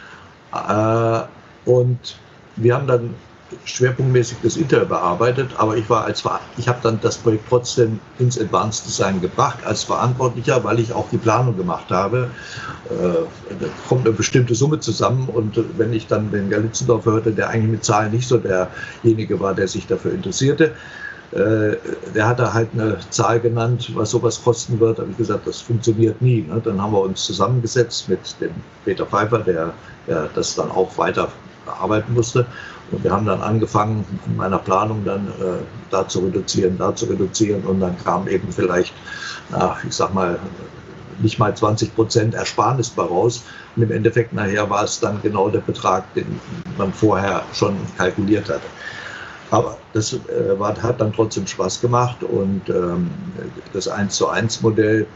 äh, und wir haben dann schwerpunktmäßig das Interieur bearbeitet, aber ich war als ich habe dann das Projekt trotzdem ins Advanced Design gebracht als Verantwortlicher, weil ich auch die Planung gemacht habe. Äh, da kommt eine bestimmte Summe zusammen und wenn ich dann den Galitzendorf hörte, der eigentlich mit Zahlen nicht so derjenige war, der sich dafür interessierte, äh, der hatte halt eine Zahl genannt, was sowas kosten wird. Da habe ich gesagt, das funktioniert nie. Ne? Dann haben wir uns zusammengesetzt mit dem Peter Pfeiffer, der, der das dann auch weiter bearbeiten musste. Und wir haben dann angefangen, in meiner Planung dann äh, da zu reduzieren, da zu reduzieren. Und dann kam eben vielleicht, na, ich sag mal, nicht mal zwanzig Prozent Ersparnis bei raus. Und im Endeffekt nachher war es dann genau der Betrag, den man vorher schon kalkuliert hatte. Aber das äh, war, hat dann trotzdem Spaß gemacht. Und ähm, das eins zu eins Modell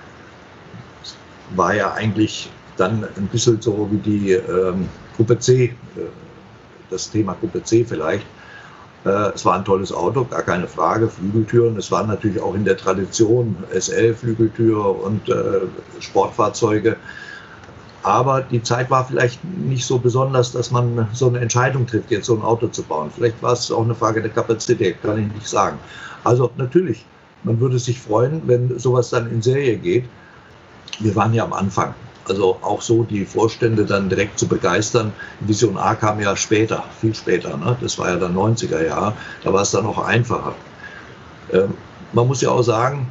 war ja eigentlich dann ein bisschen so wie die ähm, Gruppe C, äh, das Thema Gruppe C vielleicht. Äh, es war ein tolles Auto, gar keine Frage, Flügeltüren. Es waren natürlich auch in der Tradition S L-Flügeltür und äh, Sportfahrzeuge. Aber die Zeit war vielleicht nicht so besonders, dass man so eine Entscheidung trifft, jetzt so ein Auto zu bauen. Vielleicht war es auch eine Frage der Kapazität, kann ich nicht sagen. Also natürlich, man würde sich freuen, wenn sowas dann in Serie geht. Wir waren ja am Anfang. Also auch so die Vorstände dann direkt zu begeistern. Vision A kam ja später, viel später. Ne? Das war ja dann neunziger Jahre. Da war es dann noch einfacher. Ähm, man muss ja auch sagen,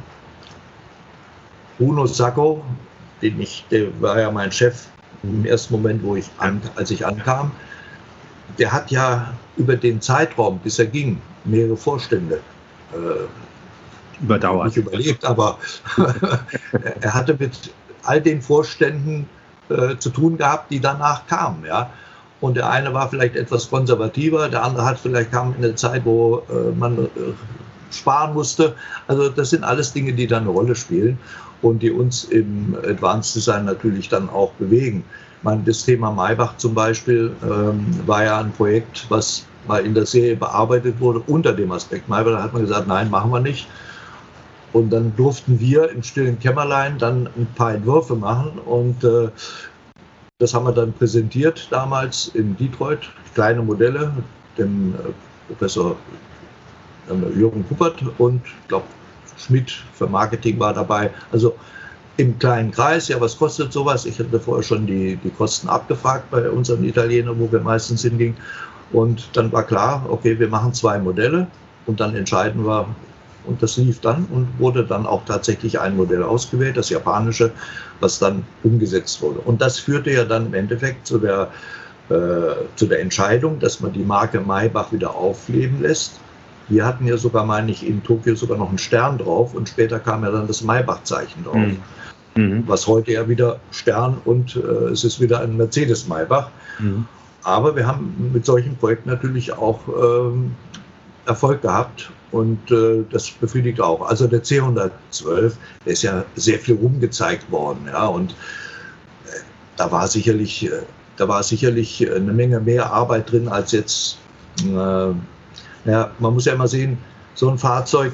Bruno Sacco, den ich, der war ja mein Chef im ersten Moment, wo ich an, als ich ankam, der hat ja über den Zeitraum, bis er ging, mehrere Vorstände äh, überdauert. Nicht überlebt, aber er hatte mit all den Vorständen äh, zu tun gehabt, die danach kamen, ja. Und der eine war vielleicht etwas konservativer, der andere hat vielleicht kam in der Zeit, wo äh, man äh, sparen musste. Also das sind alles Dinge, die dann eine Rolle spielen und die uns im Advanced Design natürlich dann auch bewegen. Ich meine, das Thema Maybach zum Beispiel ähm, war ja ein Projekt, was mal in der Serie bearbeitet wurde unter dem Aspekt Maybach. Da hat man gesagt, nein, machen wir nicht. Und dann durften wir im stillen Kämmerlein dann ein paar Entwürfe machen und äh, das haben wir dann präsentiert damals in Detroit, kleine Modelle, dem äh, Professor äh, Jürgen Kuppert und ich glaube Schmidt für Marketing war dabei. Also im kleinen Kreis, ja, was kostet sowas? Ich hatte vorher schon die, die Kosten abgefragt bei unseren Italienern, wo wir meistens hingingen. Und dann war klar, okay, wir machen zwei Modelle und dann entscheiden wir. Und das lief dann und wurde dann auch tatsächlich ein Modell ausgewählt, das japanische, was dann umgesetzt wurde. Und das führte ja dann im Endeffekt zu der äh, zu der Entscheidung, dass man die Marke Maybach wieder aufleben lässt. Wir hatten ja sogar, meine ich, in Tokio sogar noch einen Stern drauf und später kam ja dann das Maybach-Zeichen drauf. Mhm. Was heute ja wieder Stern und äh, es ist wieder ein Mercedes-Maybach. Mhm. Aber wir haben mit solchen Projekten natürlich auch ähm, Erfolg gehabt und äh, das befriedigt auch. Also der C hundertzwölf, der ist ja sehr viel rumgezeigt worden, ja, und äh, da war sicherlich, äh, da war sicherlich eine Menge mehr Arbeit drin als jetzt. Äh, ja, man muss ja immer sehen, so ein Fahrzeug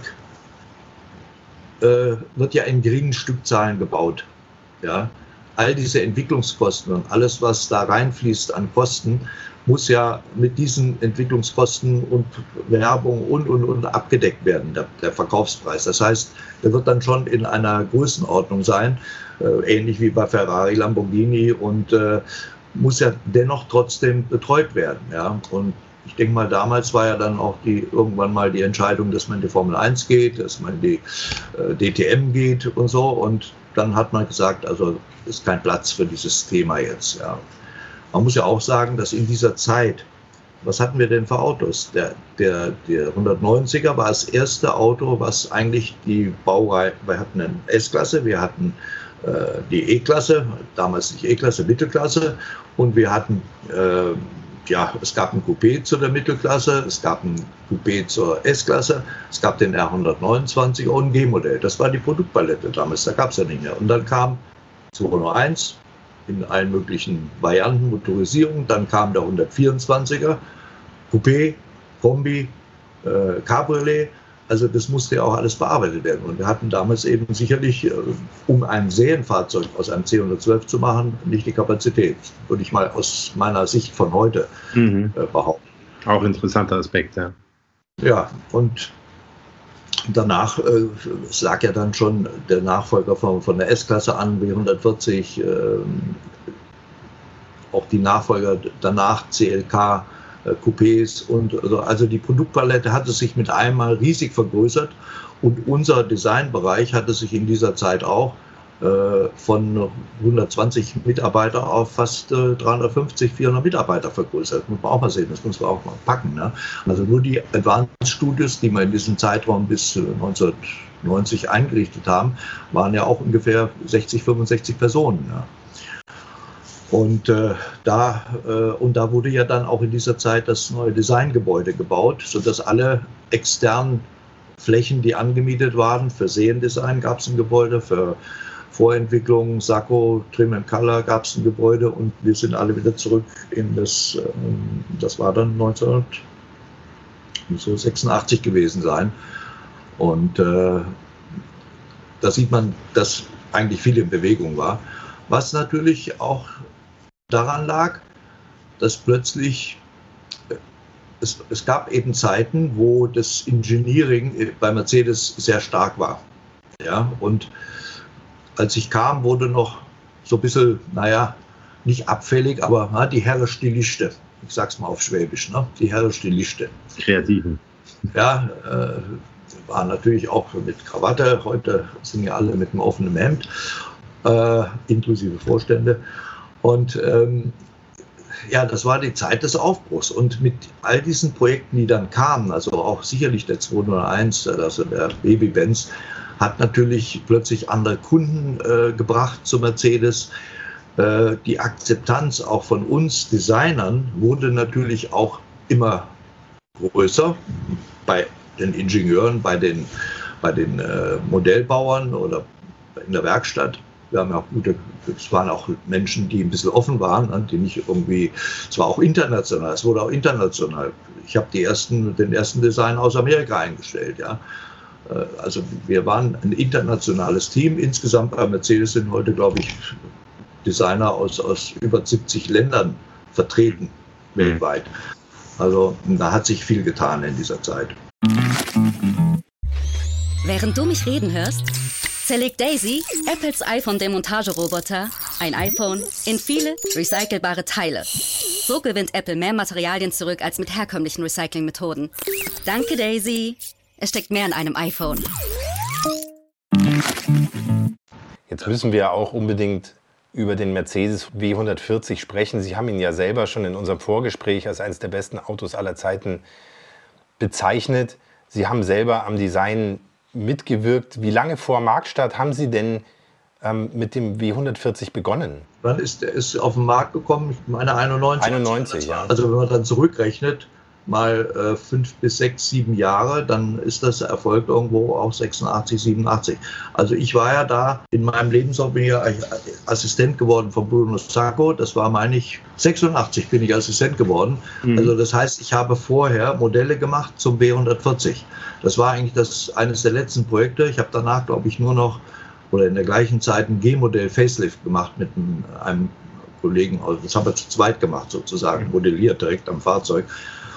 äh, wird ja in geringen Stückzahlen gebaut, ja. All diese Entwicklungskosten und alles, was da reinfließt an Kosten, muss ja mit diesen Entwicklungskosten und Werbung und, und, und abgedeckt werden, der, der Verkaufspreis. Das heißt, der wird dann schon in einer Größenordnung sein, äh, ähnlich wie bei Ferrari, Lamborghini und äh, muss ja dennoch trotzdem betreut werden. Ja? Und ich denke mal, damals war ja dann auch die, irgendwann mal die Entscheidung, dass man in die Formel eins geht, dass man in die äh, D T M geht und so. Und dann hat man gesagt, also ist kein Platz für dieses Thema jetzt. Ja. Man muss ja auch sagen, dass in dieser Zeit, was hatten wir denn für Autos? Der, der, der hundertneunziger war das erste Auto, was eigentlich die Baureihe, wir hatten eine S-Klasse, wir hatten äh, die E-Klasse, damals nicht E-Klasse, Mittelklasse, und wir hatten, äh, ja, es gab ein Coupé zu der Mittelklasse, es gab ein Coupé zur S-Klasse, es gab den R hundertneunundzwanzig und ein G-Modell. Das war die Produktpalette damals, da gab es ja nicht mehr. Und dann kam zweihunderteins in allen möglichen Varianten, Motorisierung, dann kam der hundertvierundzwanziger, Coupé, Kombi, äh, Cabriolet, also das musste ja auch alles bearbeitet werden. Und wir hatten damals eben sicherlich, äh, um ein Serienfahrzeug aus einem C hundertzwölf zu machen, nicht die Kapazität, würde ich mal aus meiner Sicht von heute mhm. äh, behaupten. Auch interessanter Aspekt, ja. Ja, und danach, äh, es lag ja dann schon der Nachfolger von, von der S-Klasse an, B hundertvierzig, äh, auch die Nachfolger danach, C L K, äh, Coupés und also, also die Produktpalette hatte sich mit einmal riesig vergrößert und unser Designbereich hatte sich in dieser Zeit auch äh, von hundertzwanzig Mitarbeiter auf fast äh, dreihundertfünfzig, vierhundert Mitarbeiter vergrößert. Muss man auch mal sehen, das muss man auch mal packen. Ne? Also nur die Advanced Studios, die wir in diesem Zeitraum bis neunzehnhundertneunzig eingerichtet haben, waren ja auch ungefähr sechzig, fünfundsechzig Personen. Ne? Und, äh, da, äh, und da wurde ja dann auch in dieser Zeit das neue Designgebäude gebaut, sodass alle externen Flächen, die angemietet waren, für Seriendesign gab es ein Gebäude, für Vorentwicklung, Sakko, Trim and Color gab es ein Gebäude und wir sind alle wieder zurück in das, das war dann neunzehnhundertsechsundachtzig gewesen sein. Und äh, da sieht man, dass eigentlich viel in Bewegung war. Was natürlich auch daran lag, dass plötzlich, es, es gab eben Zeiten, wo das Engineering bei Mercedes sehr stark war. Ja, und als ich kam, wurde noch so ein bisschen, naja, nicht abfällig, aber na, die Herren Stiliste. Ich sag's mal auf Schwäbisch, ne? Die Herren Stiliste. Kreativen. Ja, äh, waren natürlich auch mit Krawatte. Heute sind ja alle mit einem offenen Hemd, äh, inklusive Vorstände. Und ähm, ja, das war die Zeit des Aufbruchs. Und mit all diesen Projekten, die dann kamen, also auch sicherlich der zweihunderteins, also der Baby-Benz, hat natürlich plötzlich andere Kunden äh, gebracht zu Mercedes. Äh, die Akzeptanz auch von uns Designern wurde natürlich auch immer größer bei den Ingenieuren, bei den, bei den äh, Modellbauern oder in der Werkstatt. Wir haben ja auch gute, es waren auch Menschen, die ein bisschen offen waren, die nicht irgendwie, es war auch international, es wurde auch international. Ich habe die ersten, den ersten Design aus Amerika eingestellt, ja. Also wir waren ein internationales Team. Insgesamt bei Mercedes sind heute, glaube ich, Designer aus, aus über siebzig Ländern vertreten, weltweit. Also da hat sich viel getan in dieser Zeit. Während du mich reden hörst, zerlegt Daisy, Apples iPhone-Demontageroboter, ein iPhone in viele recycelbare Teile. So gewinnt Apple mehr Materialien zurück als mit herkömmlichen Recyclingmethoden. Danke, Daisy. Es steckt mehr in einem iPhone. Jetzt müssen wir auch unbedingt über den Mercedes W hundertvierzig sprechen. Sie haben ihn ja selber schon in unserem Vorgespräch als eines der besten Autos aller Zeiten bezeichnet. Sie haben selber am Design mitgewirkt. Wie lange vor Marktstart haben Sie denn ähm, mit dem W hundertvierzig begonnen? Wann ist er ist auf den Markt gekommen? Ich meine einundneunzig. einundneunzig, ja. Also wenn man dann zurückrechnet, mal äh, fünf bis sechs, sieben Jahre, dann ist das erfolgt irgendwo auch sechsundachtzig, siebenundachtzig. Also ich war ja da in meinem Lebenslauf, bin ja Assistent geworden von Bruno Sacco. Das war, meine ich, sechsundachtzig bin ich Assistent geworden. Mhm. Also das heißt, ich habe vorher Modelle gemacht zum W hundertvierzig. Das war eigentlich das eines der letzten Projekte. Ich habe danach, glaube ich, nur noch oder in der gleichen Zeit ein G-Modell Facelift gemacht mit einem Kollegen. Also das haben wir zu zweit gemacht sozusagen, modelliert direkt am Fahrzeug.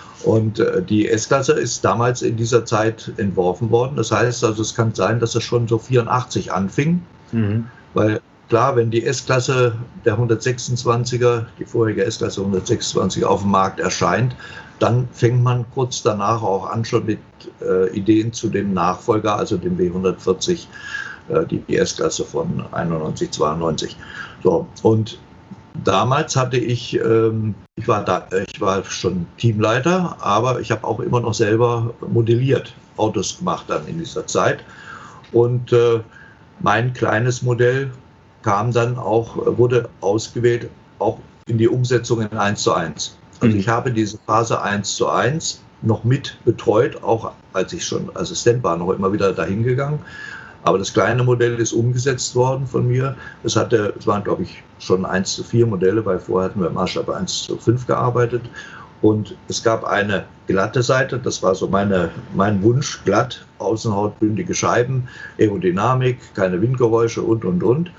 Und äh, die S-Klasse ist damals in dieser Zeit entworfen worden. Das heißt, also es kann sein, dass es schon so vierundachtzig anfing. Mhm. Weil klar, wenn die S-Klasse der hundertsechsundzwanziger, die vorherige S-Klasse hundertsechsundzwanziger auf dem Markt erscheint, dann fängt man kurz danach auch an schon mit äh, Ideen zu dem Nachfolger, also dem W hundertvierzig, äh, die, die S-Klasse von einundneunzig, zweiundneunzig. So, und damals hatte ich, ähm, ich war da, ich war schon Teamleiter, aber ich habe auch immer noch selber modelliert, Autos gemacht dann in dieser Zeit. Und äh, mein kleines Modell kam dann auch, wurde ausgewählt, auch in die Umsetzung in eins zu eins. Also mhm. ich habe diese Phase eins zu eins noch mit betreut, auch als ich schon Assistent war, noch immer wieder dahin gegangen. Aber das kleine Modell ist umgesetzt worden von mir. Es hatte, es waren, glaube ich, schon eins zu vier Modelle, weil vorher hatten wir im Maßstab eins zu fünf gearbeitet. Und es gab eine glatte Seite, das war so meine, mein Wunsch, glatt, außenhautbündige Scheiben, Aerodynamik, keine Windgeräusche und, und, und.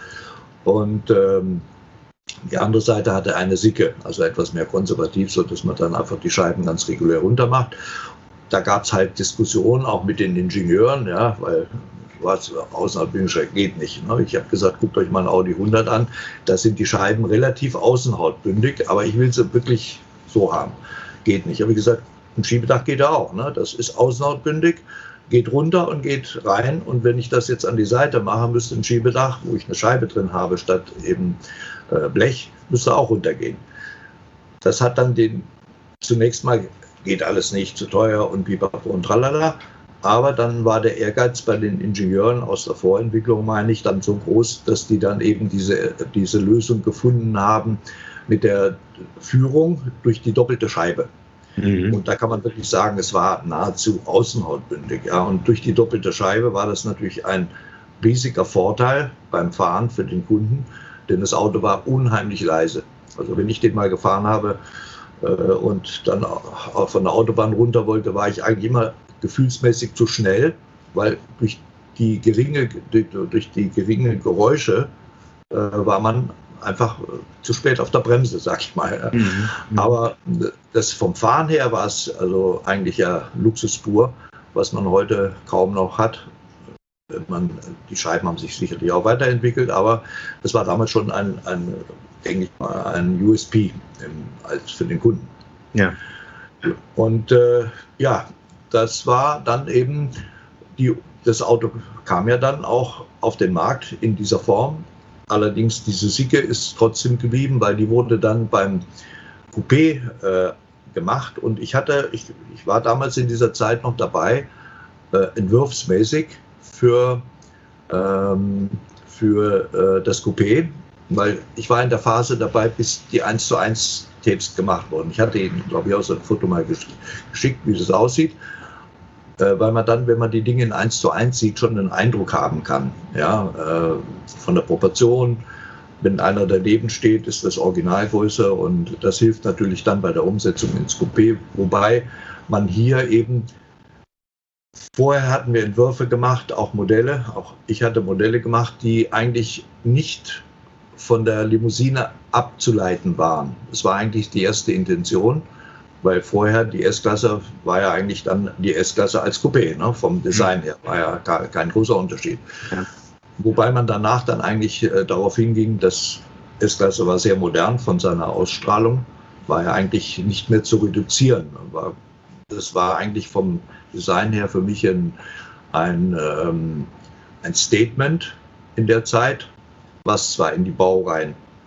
Und ähm, die andere Seite hatte eine Sicke, also etwas mehr konservativ, sodass man dann einfach die Scheiben ganz regulär runter macht. Da gab es halt Diskussionen, auch mit den Ingenieuren, ja, weil was außenhautbündiger geht nicht. Ne? Ich habe gesagt, guckt euch mal ein Audi hundert an, da sind die Scheiben relativ außenhautbündig, aber ich will sie wirklich so haben. Geht nicht. Habe ich gesagt, ein Schiebedach geht ja auch. Ne? Das ist außenhautbündig, geht runter und geht rein. Und wenn ich das jetzt an die Seite mache, müsste ein Schiebedach, wo ich eine Scheibe drin habe, statt eben äh, Blech, müsste auch runtergehen. Das hat dann den, zunächst mal geht alles nicht, zu teuer und pipapo und tralala. Aber dann war der Ehrgeiz bei den Ingenieuren aus der Vorentwicklung, meine ich, dann so groß, dass die dann eben diese, diese Lösung gefunden haben mit der Führung durch die doppelte Scheibe. Mhm. Und da kann man wirklich sagen, es war nahezu außenhautbündig. Ja. Und durch die doppelte Scheibe war das natürlich ein riesiger Vorteil beim Fahren für den Kunden, denn das Auto war unheimlich leise. Also wenn ich den mal gefahren habe äh, und dann auch von der Autobahn runter wollte, war ich eigentlich immer gefühlsmäßig zu schnell, weil durch die geringe, durch die geringen Geräusche äh, war man einfach zu spät auf der Bremse, sag ich mal. Mhm. Aber das vom Fahren her war es also eigentlich ja Luxus pur, was man heute kaum noch hat. Man, die Scheiben haben sich sicherlich auch weiterentwickelt, aber das war damals schon ein, ein denke ich mal, ein U S P im, als für den Kunden. Ja. Und äh, ja, das war dann eben, die, das Auto kam ja dann auch auf den Markt in dieser Form. Allerdings diese Sicke ist trotzdem geblieben, weil die wurde dann beim Coupé äh, gemacht. Und ich hatte, ich, ich war damals in dieser Zeit noch dabei, äh, entwurfsmäßig für, ähm, für äh, das Coupé, weil ich war in der Phase dabei, bis die eins zu eins Tapes gemacht wurden. Ich hatte Ihnen, glaube ich, auch so ein Foto mal geschickt, wie das aussieht. Weil man dann, wenn man die Dinge in eins zu eins sieht, schon einen Eindruck haben kann. Ja, äh, von der Proportion. Wenn einer daneben steht, ist das Original größer und das hilft natürlich dann bei der Umsetzung ins Coupé. Wobei man hier eben, vorher hatten wir Entwürfe gemacht, auch Modelle, auch ich hatte Modelle gemacht, die eigentlich nicht von der Limousine abzuleiten waren. Das war eigentlich die erste Intention. Weil vorher die S-Klasse war ja eigentlich dann die S-Klasse als Coupé, ne? Vom Design her war ja gar, kein großer Unterschied. Ja. Wobei man danach dann eigentlich äh, darauf hinging, dass S-Klasse war sehr modern von seiner Ausstrahlung, war ja eigentlich nicht mehr zu reduzieren. War, das war eigentlich vom Design her für mich ein, ein, ähm, ein Statement in der Zeit, was zwar in die Baureihen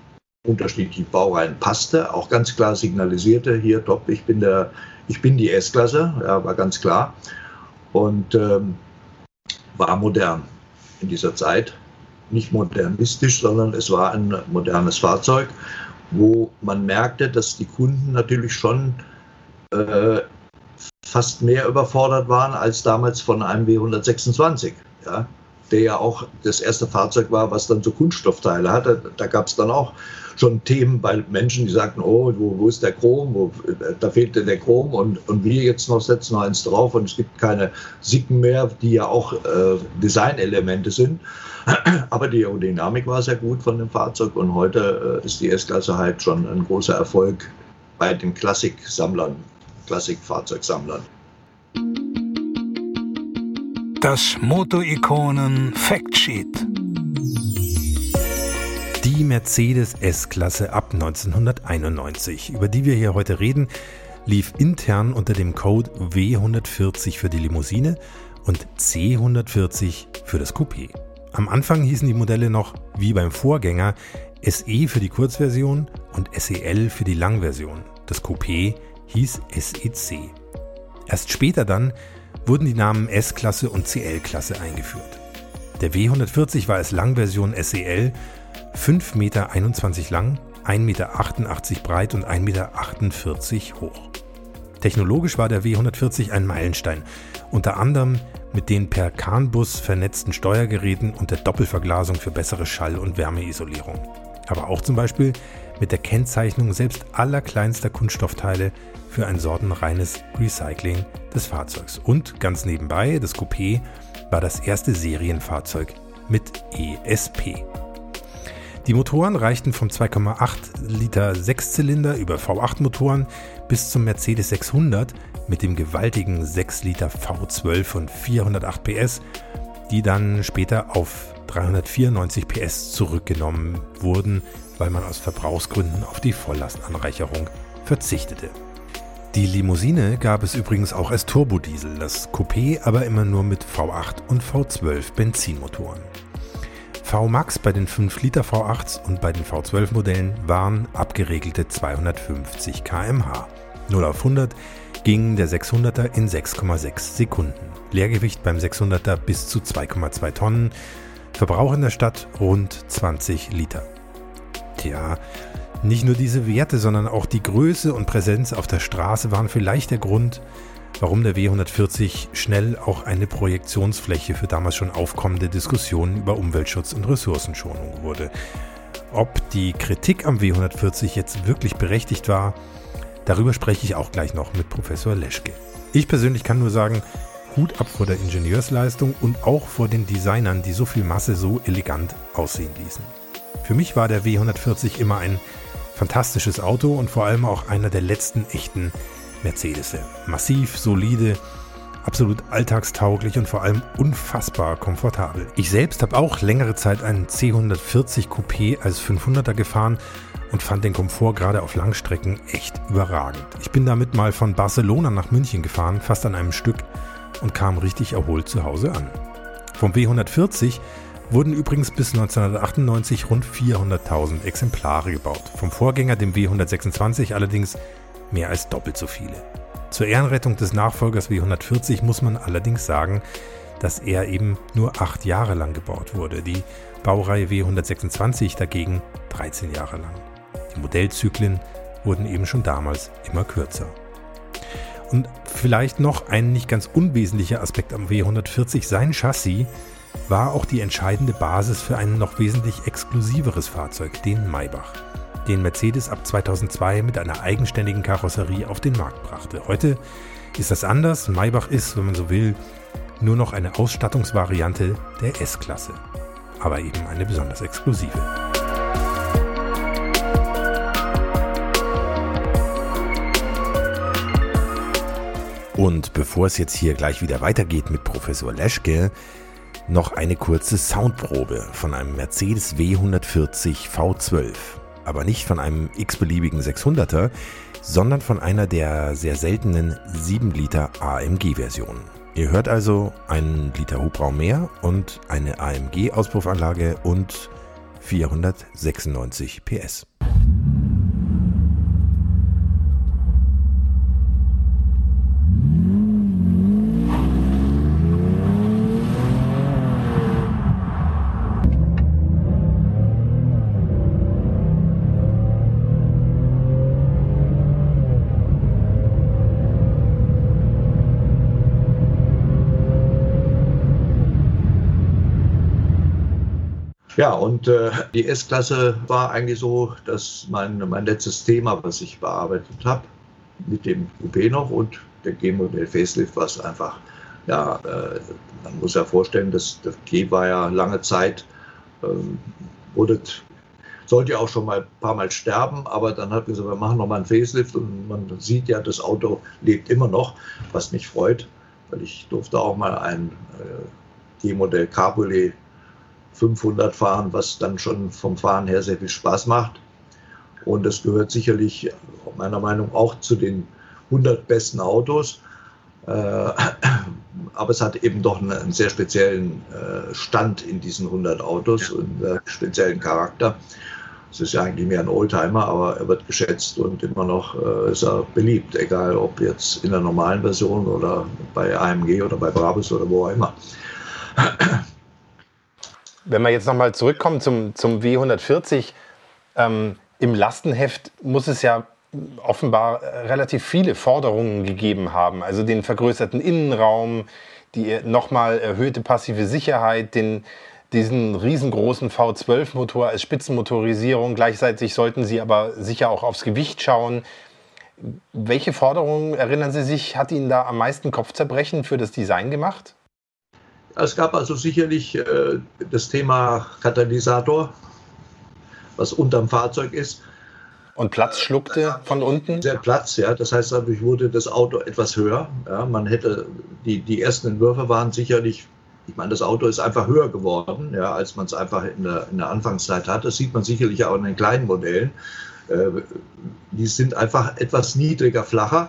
unterschiedlichen Baureihen passte, auch ganz klar signalisierte, hier top, ich bin, der, ich bin die S-Klasse, ja, war ganz klar. Und ähm, war modern in dieser Zeit. Nicht modernistisch, sondern es war ein modernes Fahrzeug, wo man merkte, dass die Kunden natürlich schon äh, fast mehr überfordert waren als damals von einem W hundertsechsundzwanzig, ja, der ja auch das erste Fahrzeug war, was dann so Kunststoffteile hatte. Da gab es dann auch schon Themen bei Menschen, die sagten, oh, wo, wo ist der Chrom, wo, da fehlte der Chrom und, und wir jetzt noch setzen noch eins drauf und es gibt keine Sicken mehr, die ja auch äh, Designelemente sind. Aber die Aerodynamik war sehr gut von dem Fahrzeug und heute äh, ist die S-Klasse halt schon ein großer Erfolg bei den Klassiksammlern, Klassikfahrzeugsammlern. Das Moto-Ikonen Factsheet. Die Mercedes S-Klasse ab neunzehnhunderteinundneunzig, über die wir hier heute reden, lief intern unter dem Code W hundertvierzig für die Limousine und C hundertvierzig für das Coupé. Am Anfang hießen die Modelle noch, wie beim Vorgänger, S E für die Kurzversion und S E L für die Langversion. Das Coupé hieß S E C. Erst später dann wurden die Namen S-Klasse und C L-Klasse eingeführt. Der W hundertvierzig war als Langversion S E L fünf Meter einundzwanzig lang, ein Meter achtundachtzig breit und ein Meter achtundvierzig hoch. Technologisch war der W hundertvierzig ein Meilenstein, unter anderem mit den per CAN-Bus vernetzten Steuergeräten und der Doppelverglasung für bessere Schall- und Wärmeisolierung. Aber auch zum Beispiel mit der Kennzeichnung selbst allerkleinster Kunststoffteile für ein sortenreines Recycling des Fahrzeugs. Und ganz nebenbei, das Coupé war das erste Serienfahrzeug mit E S P. Die Motoren reichten vom zwei Komma acht Liter Sechszylinder über V acht Motoren bis zum Mercedes sechshundert mit dem gewaltigen sechs Liter V zwölf und vierhundertacht P S, die dann später auf dreihundertvierundneunzig P S zurückgenommen wurden, weil man aus Verbrauchsgründen auf die Volllastanreicherung verzichtete. Die Limousine gab es übrigens auch als Turbodiesel, das Coupé aber immer nur mit V acht und V zwölf Benzinmotoren. V Max bei den fünf Liter V achts und bei den V zwölf Modellen waren abgeregelte zweihundertfünfzig Kilometer pro Stunde. null auf hundert ging der sechshunderter in sechs Komma sechs Sekunden. Leergewicht beim sechshunderter bis zu zwei Komma zwei Tonnen. Verbrauch in der Stadt rund zwanzig Liter. Tja, nicht nur diese Werte, sondern auch die Größe und Präsenz auf der Straße waren vielleicht der Grund, warum der W hundertvierzig schnell auch eine Projektionsfläche für damals schon aufkommende Diskussionen über Umweltschutz und Ressourcenschonung wurde. Ob die Kritik am W hundertvierzig jetzt wirklich berechtigt war, darüber spreche ich auch gleich noch mit Professor Leschke. Ich persönlich kann nur sagen, Hut ab vor der Ingenieursleistung und auch vor den Designern, die so viel Masse so elegant aussehen ließen. Für mich war der W hundertvierzig immer ein fantastisches Auto und vor allem auch einer der letzten echten Mercedes. Massiv, solide, absolut alltagstauglich und vor allem unfassbar komfortabel. Ich selbst habe auch längere Zeit einen C hundertvierzig Coupé als fünfhunderter gefahren und fand den Komfort gerade auf Langstrecken echt überragend. Ich bin damit mal von Barcelona nach München gefahren, fast an einem Stück, und kam richtig erholt zu Hause an. Vom W hundertvierzig wurden übrigens bis neunzehnhundertachtundneunzig rund vierhunderttausend Exemplare gebaut. Vom Vorgänger, dem W hundertsechsundzwanzig, allerdings mehr als doppelt so viele. Zur Ehrenrettung des Nachfolgers W hundertvierzig muss man allerdings sagen, dass er eben nur acht Jahre lang gebaut wurde. Die Baureihe W hundertsechsundzwanzig dagegen dreizehn Jahre lang. Die Modellzyklen wurden eben schon damals immer kürzer. Und vielleicht noch ein nicht ganz unwesentlicher Aspekt am W hundertvierzig, sein Chassis war auch die entscheidende Basis für ein noch wesentlich exklusiveres Fahrzeug, den Maybach, den Mercedes ab zweitausendzwei mit einer eigenständigen Karosserie auf den Markt brachte. Heute ist das anders. Maybach ist, wenn man so will, nur noch eine Ausstattungsvariante der S-Klasse, aber eben eine besonders exklusive. Und bevor es jetzt hier gleich wieder weitergeht mit Professor Leschke, noch eine kurze Soundprobe von einem Mercedes W hundertvierzig V zwölf. Aber nicht von einem x-beliebigen sechshunderter, sondern von einer der sehr seltenen sieben Liter A M G-Versionen. Ihr hört also einen Liter Hubraum mehr und eine A M G-Auspuffanlage und vierhundertsechsundneunzig P S. Ja, und äh, die S-Klasse war eigentlich so, dass mein, mein letztes Thema, was ich bearbeitet habe, mit dem Coupé noch und der G-Modell Facelift, was einfach, ja, äh, man muss ja vorstellen, dass das G war ja lange Zeit, ähm, wurde, sollte ja auch schon mal ein paar Mal sterben, aber dann hat man gesagt, wir machen nochmal einen Facelift und man sieht ja, das Auto lebt immer noch, was mich freut, weil ich durfte auch mal ein äh, G-Modell Cabriolet fünfhundert fahren, was dann schon vom Fahren her sehr viel Spaß macht. Und das gehört sicherlich meiner Meinung nach auch zu den hundert besten Autos. Äh, aber es hat eben doch einen, einen sehr speziellen äh, Stand in diesen hundert Autos ja. und einen äh, speziellen Charakter. Es ist ja eigentlich mehr ein Oldtimer, aber er wird geschätzt und immer noch äh, ist er beliebt, egal ob jetzt in der normalen Version oder bei A M G oder bei Brabus oder wo auch immer. Wenn wir jetzt nochmal zurückkommen zum, zum W hundertvierzig, ähm, im Lastenheft muss es ja offenbar relativ viele Forderungen gegeben haben. Also den vergrößerten Innenraum, die nochmal erhöhte passive Sicherheit, den, diesen riesengroßen V zwölf Motor als Spitzenmotorisierung. Gleichzeitig sollten Sie aber sicher auch aufs Gewicht schauen. Welche Forderungen, erinnern Sie sich, hat Ihnen da am meisten Kopfzerbrechen für das Design gemacht? Es gab also sicherlich äh, das Thema Katalysator, was unterm Fahrzeug ist. Und Platz schluckte von unten? Sehr Platz, ja. Das heißt, dadurch wurde das Auto etwas höher. Ja, man hätte, die, die ersten Entwürfe waren sicherlich, ich meine, das Auto ist einfach höher geworden, ja, als man es einfach in der, in der Anfangszeit hatte. Das sieht man sicherlich auch in den kleinen Modellen. Äh, die sind einfach etwas niedriger, flacher.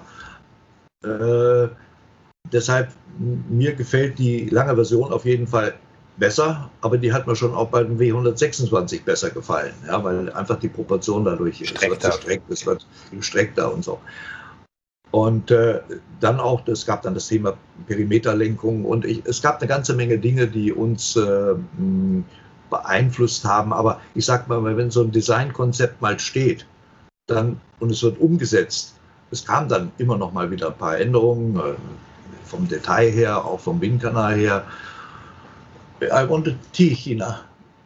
Äh, deshalb, mir gefällt die lange Version auf jeden Fall besser, aber die hat mir schon auch bei dem W hundertsechsundzwanzig besser gefallen, ja, weil einfach die Proportion dadurch streckter. Es wird, es wird gestreckter und so. Und äh, dann auch, es gab dann das Thema Perimeterlenkung und ich, es gab eine ganze Menge Dinge, die uns äh, beeinflusst haben, aber ich sag mal, wenn so ein Designkonzept mal steht dann, und es wird umgesetzt, es kam dann immer noch mal wieder ein paar Änderungen, äh, vom Detail her, auch vom Windkanal her. I want a tea, China.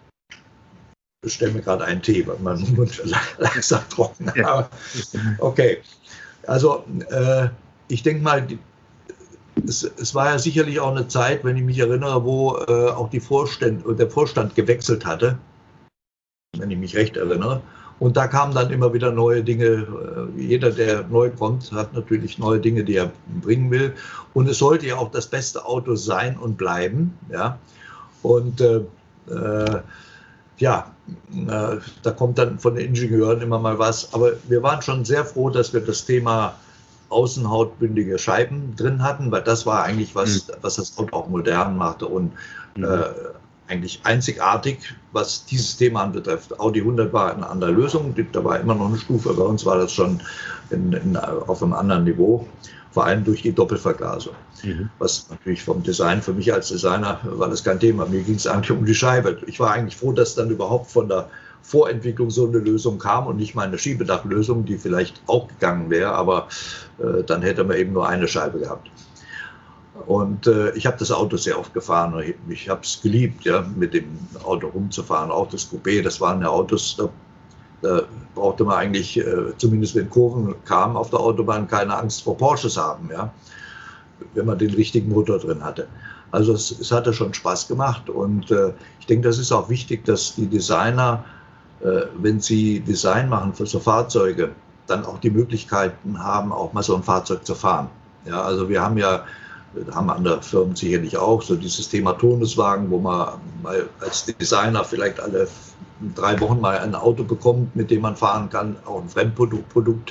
Ich stelle mir gerade einen Tee, weil mein Mund langsam trocken ist. Ja. Okay, also äh, ich denke mal, die, es, es war ja sicherlich auch eine Zeit, wenn ich mich erinnere, wo äh, auch die Vorstand, der Vorstand gewechselt hatte, wenn ich mich recht erinnere. Und da kamen dann immer wieder neue Dinge. Jeder, der neu kommt, hat natürlich neue Dinge, die er bringen will. Und es sollte ja auch das beste Auto sein und bleiben. Ja. Und äh, äh, ja, äh, da kommt dann von den Ingenieuren immer mal was. Aber wir waren schon sehr froh, dass wir das Thema außenhautbündige Scheiben drin hatten, weil das war eigentlich was, mhm. was das Auto auch modern machte und mhm. äh, eigentlich einzigartig, was dieses Thema anbetrifft. Audi hundert war eine andere Lösung, da war immer noch eine Stufe, bei uns war das schon in, in, auf einem anderen Niveau, vor allem durch die Doppelverglasung. Mhm. Was natürlich vom Design, für mich als Designer war das kein Thema, mir ging es eigentlich um die Scheibe. Ich war eigentlich froh, dass dann überhaupt von der Vorentwicklung so eine Lösung kam und nicht mal eine Schiebedachlösung, die vielleicht auch gegangen wäre, aber äh, dann hätte man eben nur eine Scheibe gehabt. Und äh, ich habe das Auto sehr oft gefahren. Ich, ich habe es geliebt, ja, mit dem Auto rumzufahren. Auch das Coupé, das waren ja Autos, da, da brauchte man eigentlich, äh, zumindest wenn Kurven kamen auf der Autobahn, keine Angst vor Porsches haben, ja, wenn man den richtigen Motor drin hatte. Also es, es hatte schon Spaß gemacht und äh, ich denke, das ist auch wichtig, dass die Designer, äh, wenn sie Design machen für so Fahrzeuge, dann auch die Möglichkeiten haben, auch mal so ein Fahrzeug zu fahren. Ja, also wir haben ja haben andere Firmen sicherlich auch, so dieses Thema Turnuswagen, wo man mal als Designer vielleicht alle drei Wochen mal ein Auto bekommt, mit dem man fahren kann, auch ein Fremdprodukt.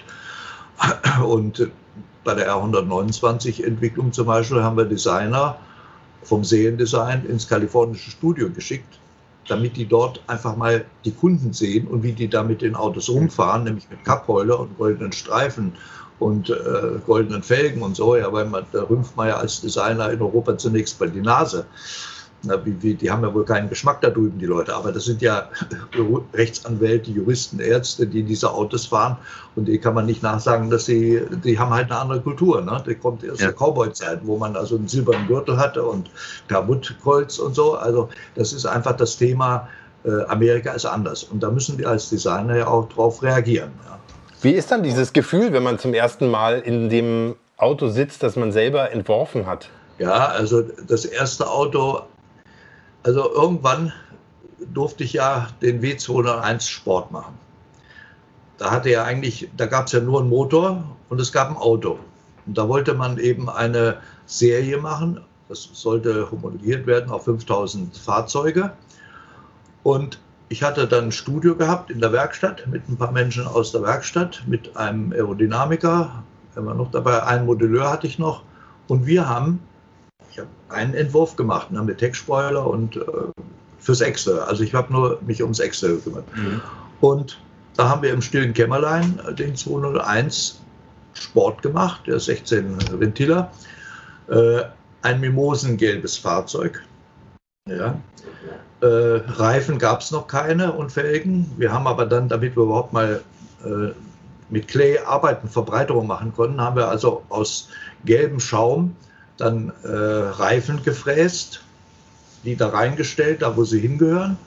Und bei der R hundertneunundzwanzig Entwicklung zum Beispiel haben wir Designer vom Seriendesign ins kalifornische Studio geschickt, damit die dort einfach mal die Kunden sehen und wie die da mit den Autos rumfahren, nämlich mit Cup-Holder und goldenen Streifen und äh, goldenen Felgen und so, ja, weil man, da rümpft man ja als Designer in Europa zunächst mal die Nase. Na, wie, wie, die haben ja wohl keinen Geschmack da drüben, die Leute, aber das sind ja Rechtsanwälte, Juristen, Ärzte, die diese Autos fahren und die kann man nicht nachsagen, dass sie, die haben halt eine andere Kultur, ne? Die kommt aus ja. der Cowboy-Zeit, wo man also einen silbernen Gürtel hatte und Perwood-Colts und so, also das ist einfach das Thema, Äh, Amerika ist anders. Und da müssen wir als Designer ja auch drauf reagieren. Ja. Wie ist dann dieses Gefühl, wenn man zum ersten Mal in dem Auto sitzt, das man selber entworfen hat? Ja, also das erste Auto, also irgendwann durfte ich ja den W zweihunderteins Sport machen. Da hatte ja eigentlich, da gab es ja nur einen Motor und es gab ein Auto. Und da wollte man eben eine Serie machen. Das sollte homologiert werden auf fünftausend Fahrzeuge. Und ich hatte dann ein Studio gehabt in der Werkstatt mit ein paar Menschen aus der Werkstatt, mit einem Aerodynamiker, immer noch dabei, einen Modelleur hatte ich noch. Und wir haben, ich habe einen Entwurf gemacht, ne, mit Heckspoiler und äh, fürs Extra. Also ich habe nur mich ums Extra gekümmert. Mhm. Und da haben wir im stillen Kämmerlein den zweihunderteins Sport gemacht, der sechzehn Ventiler, äh, ein mimosengelbes Fahrzeug. Ja. Äh, Reifen gab es noch keine und Felgen. Wir haben aber dann, damit wir überhaupt mal äh, mit Clay Arbeiten, Verbreiterung machen konnten, haben wir also aus gelbem Schaum dann äh, Reifen gefräst, die da reingestellt, da wo sie hingehören.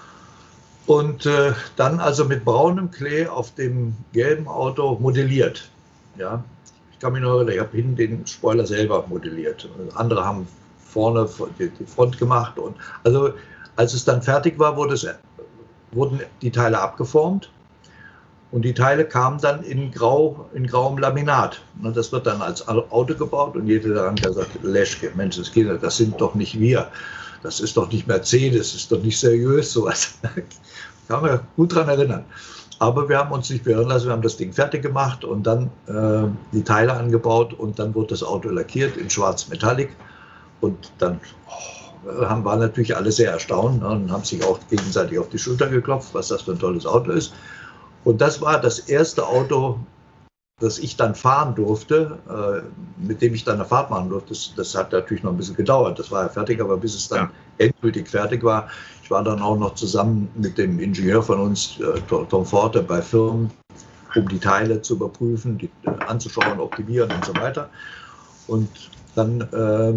Und äh, dann also mit braunem Clay auf dem gelben Auto modelliert. Ja. Ich kann mich noch erinnern, ich habe hinten den Spoiler selber modelliert. Andere haben vorne die Front gemacht. Und also als es dann fertig war, wurde es, wurden die Teile abgeformt. Und die Teile kamen dann in, Grau, in grauem Laminat. Und das wird dann als Auto gebaut und jeder daran gesagt, Leschke, Mensch, das, Kinder, das sind doch nicht wir. Das ist doch nicht Mercedes, das ist doch nicht seriös, sowas. Kann man gut daran erinnern. Aber wir haben uns nicht beirren lassen, wir haben das Ding fertig gemacht und dann äh, die Teile angebaut und dann wurde das Auto lackiert in schwarz Metallic. Und dann oh, haben, waren natürlich alle sehr erstaunt, ne, und haben sich auch gegenseitig auf die Schulter geklopft, was das für ein tolles Auto ist. Und das war das erste Auto, das ich dann fahren durfte, äh, mit dem ich dann eine Fahrt machen durfte. Das, das hat natürlich noch ein bisschen gedauert. Das war ja fertig, aber bis es dann ja. endgültig fertig war, ich war dann auch noch zusammen mit dem Ingenieur von uns, äh, Tom Forte, bei Firmen, um die Teile zu überprüfen, die äh, anzuschauen, optimieren und so weiter. Und dann äh,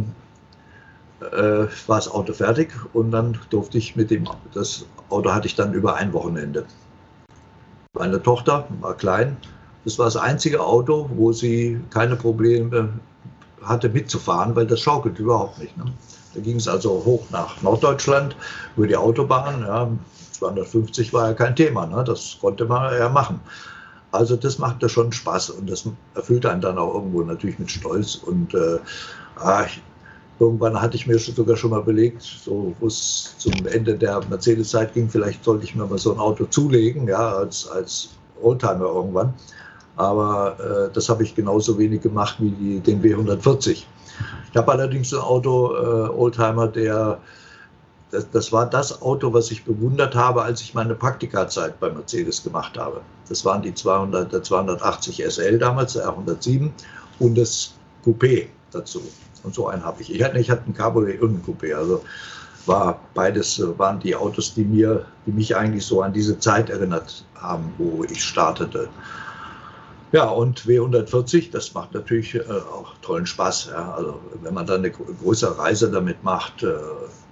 äh, war das Auto fertig und dann durfte ich mit dem, das Auto hatte ich dann über ein Wochenende. Meine Tochter war klein. Das war das einzige Auto, wo sie keine Probleme hatte mitzufahren, weil das schaukelt überhaupt nicht. Ne? Da ging es also hoch nach Norddeutschland über die Autobahn. Ja, zweihundertfünfzig war ja kein Thema, ne? Das konnte man ja machen. Also das machte schon Spaß und das erfüllte einen dann auch irgendwo natürlich mit Stolz. Und äh, ah, ich, irgendwann hatte ich mir sogar schon mal überlegt, so wo es zum Ende der Mercedes-Zeit ging, vielleicht sollte ich mir mal so ein Auto zulegen, ja, als, als Oldtimer irgendwann. Aber äh, das habe ich genauso wenig gemacht wie die, den W hundertvierzig. Ich habe allerdings ein Auto, äh, Oldtimer, der, das, das war das Auto, was ich bewundert habe, als ich meine Praktikazeit bei Mercedes gemacht habe. Das waren die zweihundert, der zweihundertachtzig S L damals, der R hundertsieben und das Coupé dazu. Und so einen habe ich. Ich hatte, ich hatte ein Cabriolet und ein Coupé. Also war beides waren die Autos, die mir, die mich eigentlich so an diese Zeit erinnert haben, wo ich startete. Ja, und W hundertvierzig, das macht natürlich äh, auch tollen Spaß. Ja. Also wenn man dann eine größere Reise damit macht, äh,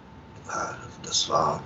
das war,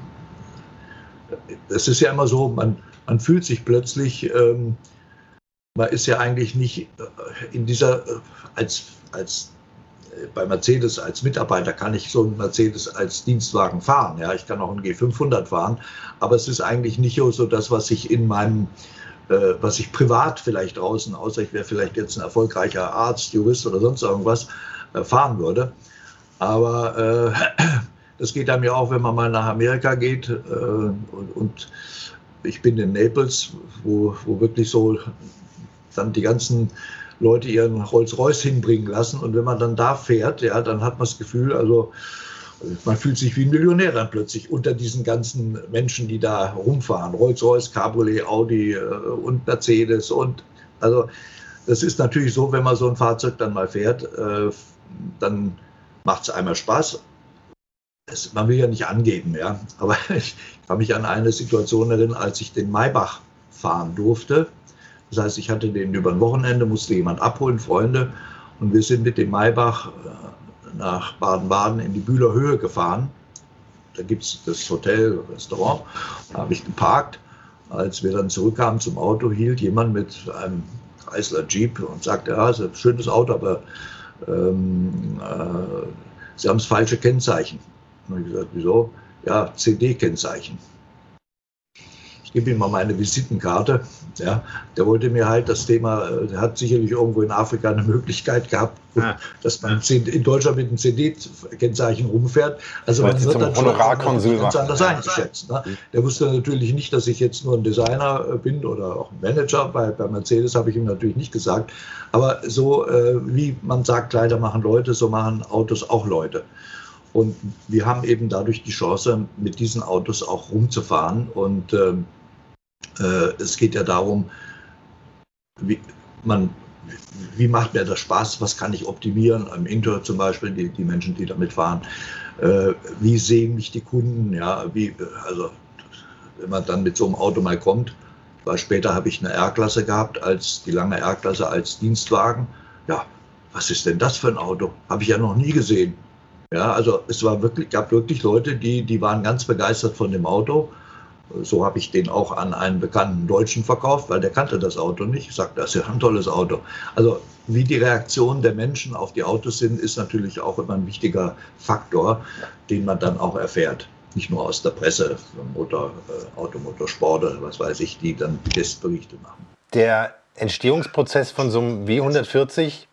das ist ja immer so, man, man fühlt sich plötzlich, ähm, man ist ja eigentlich nicht in dieser, äh, als, als äh, bei Mercedes als Mitarbeiter kann ich so einen Mercedes als Dienstwagen fahren. Ja. Ich kann auch einen G fünfhundert fahren, aber es ist eigentlich nicht so das, was ich in meinem was ich privat vielleicht draußen, außer ich wäre vielleicht jetzt ein erfolgreicher Arzt, Jurist oder sonst irgendwas, fahren würde. Aber äh, das geht einem ja auch, wenn man mal nach Amerika geht. Äh, und, und ich bin in Naples, wo, wo wirklich so dann die ganzen Leute ihren Rolls-Royce hinbringen lassen. Und wenn man dann da fährt, ja, dann hat man das Gefühl, also man fühlt sich wie ein Millionär dann plötzlich unter diesen ganzen Menschen, die da rumfahren. Rolls-Royce, Cabriolet, Audi äh, und Mercedes. Und also das ist natürlich so, wenn man so ein Fahrzeug dann mal fährt, äh, dann macht es einmal Spaß. Es, man will ja nicht angeben, ja. Aber ich kann mich an eine Situation erinnern, als ich den Maybach fahren durfte. Das heißt, ich hatte den über ein Wochenende, musste jemand abholen, Freunde. Und wir sind mit dem Maybach äh, nach Baden-Baden in die Bühler Höhe gefahren. da gibt es das Hotel, Restaurant, da habe ich geparkt. Als wir dann zurückkamen zum Auto, hielt jemand mit einem Chrysler Jeep und sagte, ja, es ist ein schönes Auto, aber ähm, äh, Sie haben das falsche Kennzeichen. Und ich gesagt, wieso? Ja, C D-Kennzeichen. Ich gebe ihm mal meine Visitenkarte. Ja, der wollte mir halt das Thema, der hat sicherlich irgendwo in Afrika eine Möglichkeit gehabt, ah. dass man in Deutschland mit einem C D-Kennzeichen rumfährt. Also man wird dann schon ganz anders eingeschätzt. Ne? Der wusste natürlich nicht, dass ich jetzt nur ein Designer bin oder auch ein Manager. Bei, bei Mercedes habe ich ihm natürlich nicht gesagt. Aber so äh, wie man sagt, Kleider machen Leute, so machen Autos auch Leute. Und wir haben eben dadurch die Chance, mit diesen Autos auch rumzufahren. Und äh, äh, es geht ja darum, wie, man, wie macht mir das Spaß, was kann ich optimieren, am Inter zum Beispiel, die, die Menschen, die damit fahren. Äh, wie sehen mich die Kunden? Ja, wie, also, wenn man dann mit so einem Auto mal kommt, weil später habe ich eine R-Klasse gehabt, als die lange R-Klasse als Dienstwagen. Ja, was ist denn das für ein Auto? Habe ich ja noch nie gesehen. Ja, also es war wirklich, gab wirklich Leute, die, die waren ganz begeistert von dem Auto. So habe ich den auch an einen bekannten Deutschen verkauft, weil der kannte das Auto nicht. Ich sagte, das ist ja ein tolles Auto. Also wie die Reaktionen der Menschen auf die Autos sind, ist natürlich auch immer ein wichtiger Faktor, den man dann auch erfährt. Nicht nur aus der Presse, Motor, äh, Automotorsport oder was weiß ich, die dann Testberichte machen. Der Entstehungsprozess von so einem W hundertvierzig,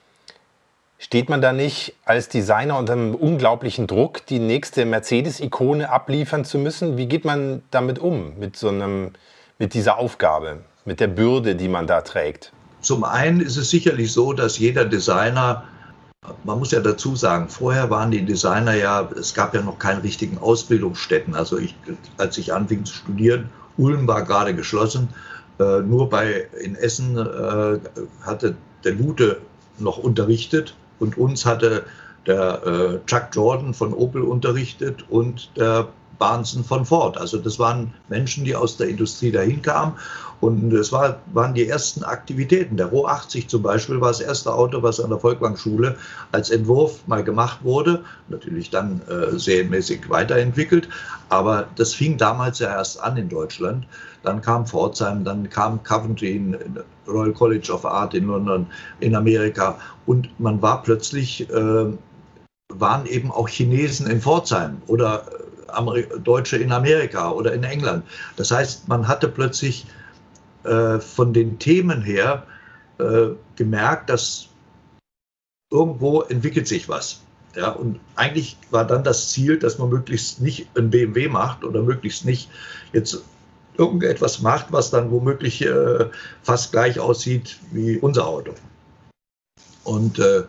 steht man da nicht als Designer unter einem unglaublichen Druck, die nächste Mercedes-Ikone abliefern zu müssen? Wie geht man damit um, mit so einem, mit dieser Aufgabe, mit der Bürde, die man da trägt? Zum einen ist es sicherlich so, dass jeder Designer, man muss ja dazu sagen, vorher waren die Designer ja, es gab ja noch keine richtigen Ausbildungsstätten. Also ich, als ich anfing zu studieren, Ulm war gerade geschlossen, äh, nur bei, in Essen äh, hatte der Lute noch unterrichtet. Und uns hatte der äh, Chuck Jordan von Opel unterrichtet und der Barnson von Ford. Also das waren Menschen, die aus der Industrie dahin kamen. Und es war, waren die ersten Aktivitäten. Der Ro achtzig zum Beispiel war das erste Auto, was an der Volkwang-Schule als Entwurf mal gemacht wurde. Natürlich dann äh, serienmäßig weiterentwickelt. Aber das fing damals ja erst an in Deutschland. Dann kam Pforzheim, dann kam Coventry, in Royal College of Art in London, in Amerika. Und man war plötzlich, äh, waren eben auch Chinesen in Pforzheim oder Ameri- Deutsche in Amerika oder in England. Das heißt, man hatte plötzlich äh, von den Themen her äh, gemerkt, dass irgendwo entwickelt sich was. Ja, und eigentlich war dann das Ziel, dass man möglichst nicht ein B M W macht oder möglichst nicht jetzt irgendetwas macht, was dann womöglich äh, fast gleich aussieht wie unser Auto. Und, äh,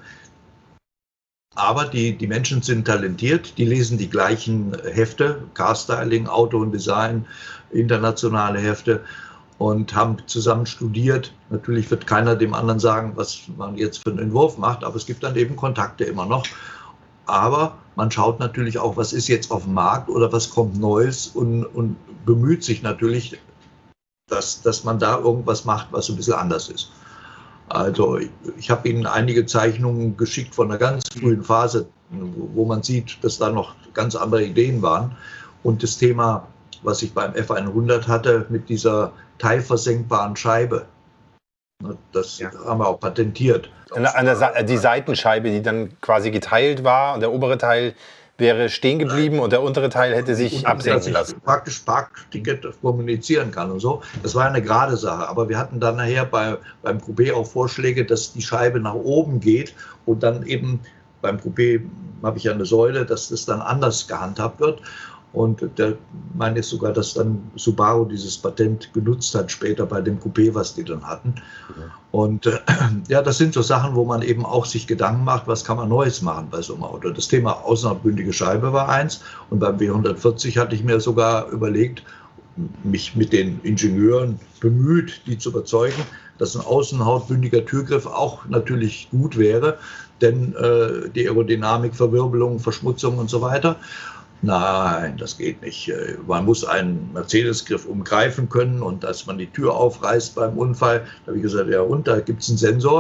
aber die, die Menschen sind talentiert, die lesen die gleichen Hefte, Car-Styling, Auto und Design, internationale Hefte und haben zusammen studiert. Natürlich wird keiner dem anderen sagen, was man jetzt für einen Entwurf macht, aber es gibt dann eben Kontakte immer noch. Aber man schaut natürlich auch, was ist jetzt auf dem Markt oder was kommt Neues und, und bemüht sich natürlich, dass, dass man da irgendwas macht, was ein bisschen anders ist. Also ich, ich habe Ihnen einige Zeichnungen geschickt von einer ganz frühen Phase, wo man sieht, dass da noch ganz andere Ideen waren. Und das Thema, was ich beim F hundert hatte, mit dieser teilversenkbaren Scheibe, das ja. haben wir auch patentiert. An der, die Seitenscheibe, die dann quasi geteilt war und der obere Teil wäre stehen geblieben und der untere Teil hätte sich absenken lassen. Praktisch Parkticket kommunizieren kann und so. Das war eine gerade Sache. Aber wir hatten dann nachher bei, beim Coupé auch Vorschläge, dass die Scheibe nach oben geht und dann eben beim Coupé habe ich ja eine Säule, dass das dann anders gehandhabt wird. Und der meine ich sogar, dass dann Subaru dieses Patent genutzt hat später bei dem Coupé, was die dann hatten. Und äh, ja, das sind so Sachen, wo man eben auch sich Gedanken macht, was kann man Neues machen bei so einem Auto. Das Thema außenhautbündige Scheibe war eins. Und beim W hundertvierzig hatte ich mir sogar überlegt, mich mit den Ingenieuren bemüht, die zu überzeugen, dass ein außenhautbündiger Türgriff auch natürlich gut wäre, denn äh, die Aerodynamik, Verwirbelung, Verschmutzung und so weiter. Nein, das geht nicht. Man muss einen Mercedes-Griff umgreifen können und dass man die Tür aufreißt beim Unfall. Da habe ich gesagt, ja und, da gibt es einen Sensor.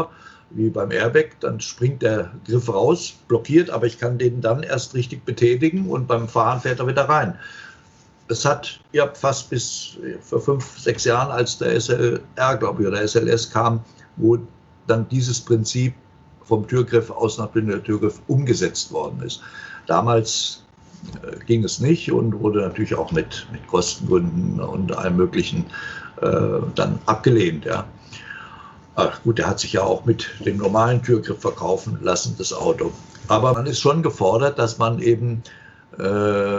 wie beim Airbag, dann springt der Griff raus, blockiert, aber ich kann den dann erst richtig betätigen und beim Fahren fährt er wieder rein. Es hat ja fast bis vor fünf, sechs Jahren, als der S L R, glaube ich, oder S L S kam, wo dann dieses Prinzip vom Türgriff aus nach blinder Türgriff umgesetzt worden ist. Damals äh, ging es nicht und wurde natürlich auch mit, mit Kostengründen und allem Möglichen äh, dann abgelehnt. Ja. Ach, gut, der hat sich ja auch mit dem normalen Türgriff verkaufen lassen, das Auto. Aber man ist schon gefordert, dass man eben äh,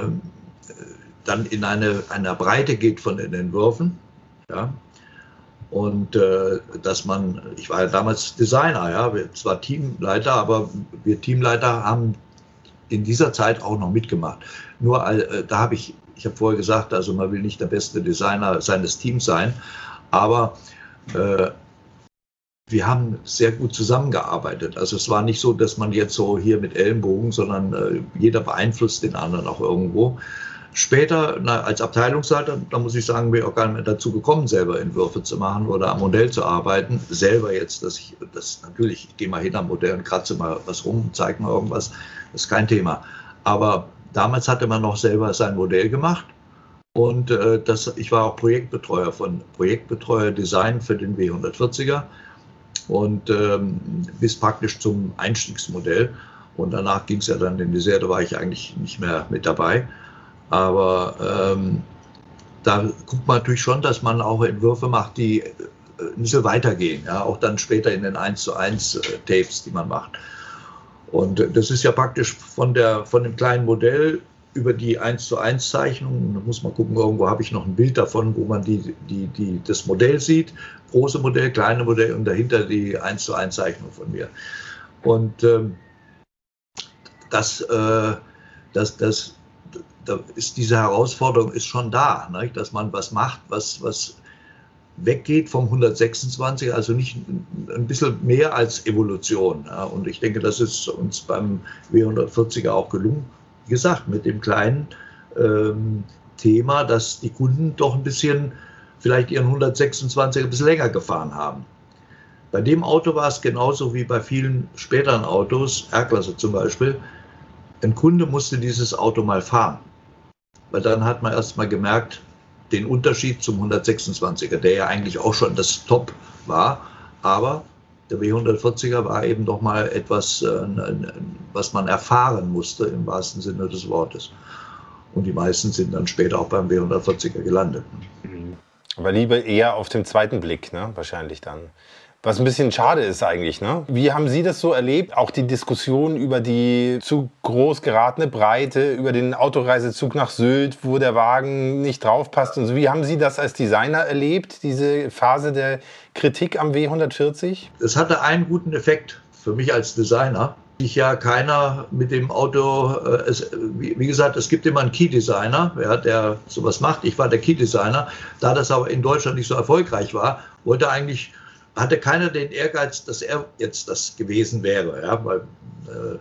dann in eine, eine Breite geht von den Entwürfen. Ja. Und äh, dass man, ich war ja damals Designer, ja, zwar Teamleiter, aber wir Teamleiter haben in dieser Zeit auch noch mitgemacht. Nur äh, da habe ich, ich habe vorher gesagt, also man will nicht der beste Designer seines Teams sein, aber äh, wir haben sehr gut zusammengearbeitet. Also es war nicht so, dass man jetzt so hier mit Ellenbogen, sondern äh, jeder beeinflusst den anderen auch irgendwo. Später, na, als Abteilungsleiter, da muss ich sagen, bin ich auch gar nicht mehr dazu gekommen, selber Entwürfe zu machen oder am Modell zu arbeiten. Selber jetzt, dass ich, das natürlich, ich gehe mal hin am Modell und kratze mal was rum, zeige mal irgendwas, das ist kein Thema. Aber damals hatte man noch selber sein Modell gemacht und äh, das, ich war auch Projektbetreuer von Projektbetreuer Design für den W hundertvierziger und ähm, bis praktisch zum Einstiegsmodell. Und danach ging es ja dann in die Serie, da war ich eigentlich nicht mehr mit dabei. Aber ähm, da guckt man natürlich schon, dass man auch Entwürfe macht, die äh, ein bisschen weitergehen, ja, auch dann später in den eins zu eins äh, Tapes, die man macht. Und äh, das ist ja praktisch von, der, von dem kleinen Modell über die eins zu eins Zeichnung. Da muss man gucken, irgendwo habe ich noch ein Bild davon, wo man die, die, die, das Modell sieht, große Modell, kleine Modell und dahinter die eins zu eins Zeichnung von mir. Und ähm, das, äh, das, das da ist diese Herausforderung ist schon da, ne? Dass man was macht, was, was weggeht vom hundertsechsundzwanzig, also nicht ein bisschen mehr als Evolution. Ja? Und ich denke, das ist uns beim W hundertvierziger auch gelungen. Wie gesagt, mit dem kleinen ähm, Thema, dass die Kunden doch ein bisschen vielleicht ihren hundertsechsundzwanziger ein bisschen länger gefahren haben. Bei dem Auto war es genauso wie bei vielen späteren Autos, R-Klasse zum Beispiel. Ein Kunde musste dieses Auto mal fahren. Weil dann hat man erst mal gemerkt, den Unterschied zum hundertsechsundzwanziger, der ja eigentlich auch schon das Top war, aber der W hundertvierziger war eben doch mal etwas, was man erfahren musste im wahrsten Sinne des Wortes. Und die meisten sind dann später auch beim W hundertvierziger gelandet. Aber lieber eher auf dem zweiten Blick, ne? Wahrscheinlich dann. Was ein bisschen schade ist eigentlich, ne? Wie haben Sie das so erlebt? Auch die Diskussion über die zu groß geratene Breite, über den Autoreisezug nach Sylt, wo der Wagen nicht draufpasst und so. Wie haben Sie das als Designer erlebt, diese Phase der Kritik am W hundertvierzig? Es hatte einen guten Effekt für mich als Designer. Ich ja keiner mit dem Auto, äh, es, wie, wie gesagt, es gibt immer einen Key-Designer, ja, der sowas macht. Ich war der Key-Designer. Da das aber in Deutschland nicht so erfolgreich war, wollte eigentlich hatte keiner den Ehrgeiz, dass er jetzt das gewesen wäre. Ja, weil äh,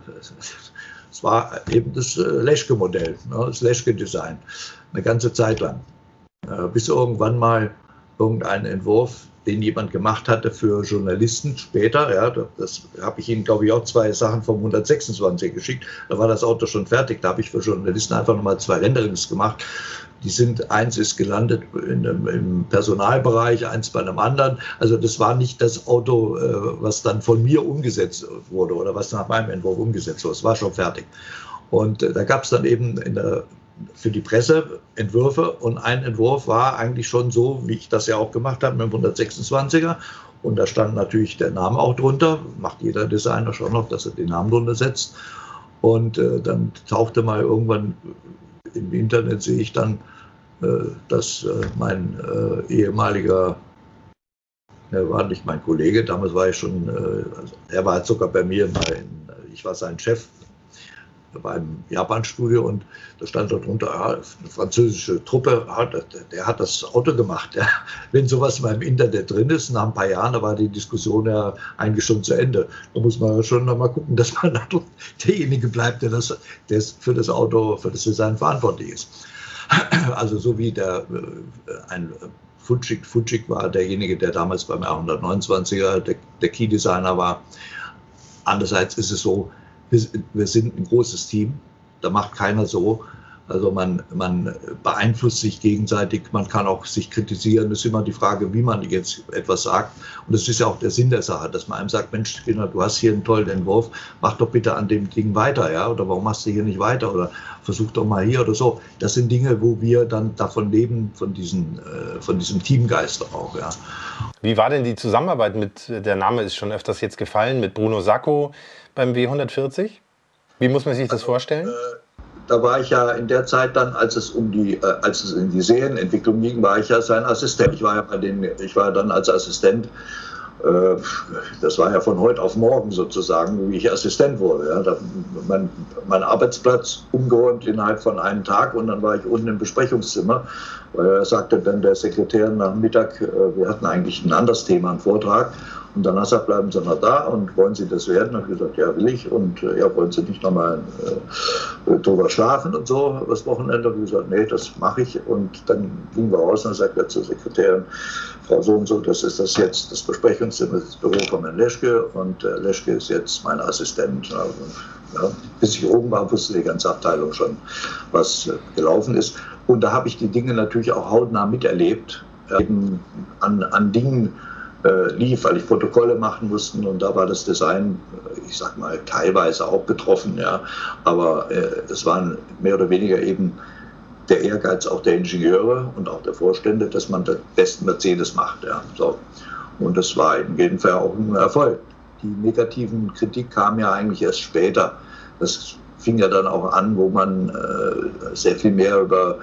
es war eben das äh, Leschke-Modell, ne, das Leschke-Design, eine ganze Zeit lang. Äh, bis irgendwann mal irgendein Entwurf, den jemand gemacht hatte für Journalisten später, ja, das habe ich Ihnen, glaube ich, auch zwei Sachen vom hundertsechsundzwanzig geschickt, da war das Auto schon fertig, da habe ich für Journalisten einfach nochmal zwei Renderings gemacht. Die sind, eins ist gelandet in dem, im Personalbereich, eins bei einem anderen. Also das war nicht das Auto, äh, was dann von mir umgesetzt wurde oder was nach meinem Entwurf umgesetzt wurde. Es war schon fertig. Und äh, da gab es dann eben in der, für die Presse Entwürfe und ein Entwurf war eigentlich schon so, wie ich das ja auch gemacht habe mit dem hundertsechsundzwanziger. Und da stand natürlich der Name auch drunter. Macht jeder Designer schon noch, dass er den Namen drunter setzt. Und äh, dann tauchte mal irgendwann im Internet, sehe ich dann, äh, dass äh, mein äh, ehemaliger, er war nicht mein Kollege, damals war ich schon, äh, also er war sogar bei mir, mein, ich war sein Chef beim Japan-Studio und da stand dort drunter, ja, eine französische Truppe, der, der hat das Auto gemacht. Ja. Wenn sowas mal im Internet drin ist, nach ein paar Jahren, da war die Diskussion ja eigentlich schon zu Ende. Da muss man schon noch mal gucken, dass man derjenige bleibt, der, das, der für das Auto, für das Design verantwortlich ist. Also so wie der, ein Fujik. Fujik war derjenige, der damals beim R hundertneunundzwanziger der, der Key-Designer war. Andererseits ist es so, wir, wir sind ein großes Team, da macht keiner so. Also man, man beeinflusst sich gegenseitig, man kann auch sich kritisieren. Es ist immer die Frage, wie man jetzt etwas sagt. Und das ist ja auch der Sinn der Sache, dass man einem sagt, Mensch, Kinder, du hast hier einen tollen Entwurf, mach doch bitte an dem Ding weiter, ja? Oder warum machst du hier nicht weiter? Oder versuch doch mal hier oder so. Das sind Dinge, wo wir dann davon leben, von, diesen, äh, von diesem Teamgeist auch, ja. Wie war denn die Zusammenarbeit mit, der Name ist schon öfters jetzt gefallen, mit Bruno Sacco beim W hundertvierzig? Wie muss man sich das vorstellen? Also, äh, Da war ich ja in der Zeit dann, als es um die, äh, als es in die Serienentwicklung ging, war ich ja sein Assistent. Ich war ja bei den, ich war dann als Assistent, äh, das war ja von heute auf morgen sozusagen, wie ich Assistent wurde. Ja. Da, mein, mein Arbeitsplatz umgeräumt innerhalb von einem Tag und dann war ich unten im Besprechungszimmer, weil er sagte dann der Sekretär nach dem Mittag, äh, wir hatten eigentlich ein anderes Thema, einen Vortrag. Und dann hat er gesagt, bleiben Sie noch da und wollen Sie das werden? Und ich gesagt, ja, will ich. Und äh, ja, wollen Sie nicht nochmal äh, drüber schlafen und so, das Wochenende? Und ich gesagt, nee, das mache ich. Und dann gingen wir raus und dann sagt er zur Sekretärin, Frau so und so, das ist das jetzt, das Besprechungszimmer, das Büro von Herrn Leschke. Und äh, Leschke ist jetzt mein Assistent. Also, ja, bis ich oben war, wusste die ganze Abteilung schon, was äh, gelaufen ist. Und da habe ich die Dinge natürlich auch hautnah miterlebt, äh, eben an, an Dingen, lief, weil ich Protokolle machen musste und da war das Design, ich sag mal, teilweise auch betroffen, ja, aber äh, es waren mehr oder weniger eben der Ehrgeiz auch der Ingenieure und auch der Vorstände, dass man den besten Mercedes macht, ja, so. Und das war in jedem Fall auch ein Erfolg. Die negativen Kritik kam ja eigentlich erst später. Das fing ja dann auch an, wo man äh, sehr viel mehr über